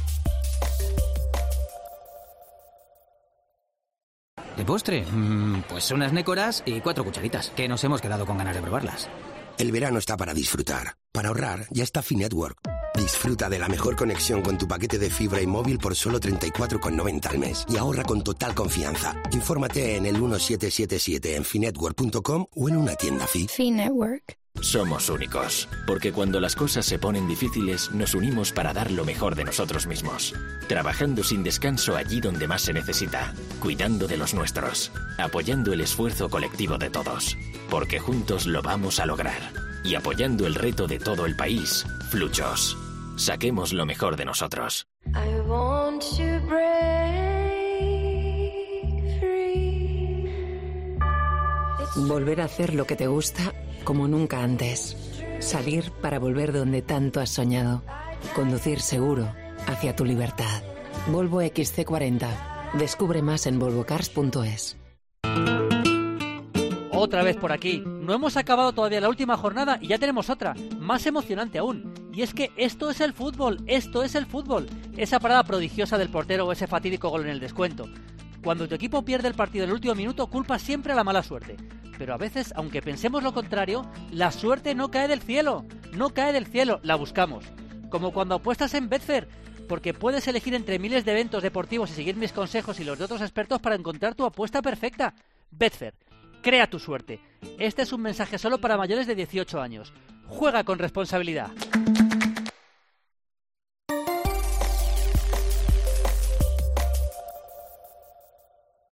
¿De postre? Pues unas nécoras y 4 cucharitas, que nos hemos quedado con ganas de probarlas. El verano está para disfrutar. Para ahorrar, ya está Finetwork. Disfruta de la mejor conexión con tu paquete de fibra y móvil por solo 34,90 al mes. Y ahorra con total confianza. Infórmate en el 1777 en finetwork.com o en una tienda Fi. Finetwork. Somos únicos, porque cuando las cosas se ponen difíciles, nos unimos para dar lo mejor de nosotros mismos. Trabajando sin descanso allí donde más se necesita, cuidando de los nuestros, apoyando el esfuerzo colectivo de todos, porque juntos lo vamos a lograr. Y apoyando el reto de todo el país, Fluchos. Saquemos lo mejor de nosotros. Volver a hacer lo que te gusta como nunca antes. Salir para volver donde tanto has soñado. Conducir seguro hacia tu libertad. Volvo XC40. Descubre más en volvocars.es. Otra vez por aquí. No hemos acabado todavía la última jornada y ya tenemos otra, más emocionante aún. Y es que esto es el fútbol, esto es el fútbol. Esa parada prodigiosa del portero o ese fatídico gol en el descuento. Cuando tu equipo pierde el partido en el último minuto, culpas siempre a la mala suerte. Pero a veces, aunque pensemos lo contrario, la suerte no cae del cielo. No cae del cielo, la buscamos. Como cuando apuestas en Betfair, porque puedes elegir entre miles de eventos deportivos y seguir mis consejos y los de otros expertos para encontrar tu apuesta perfecta. Betfair, crea tu suerte. Este es un mensaje solo para mayores de 18 años. Juega con responsabilidad.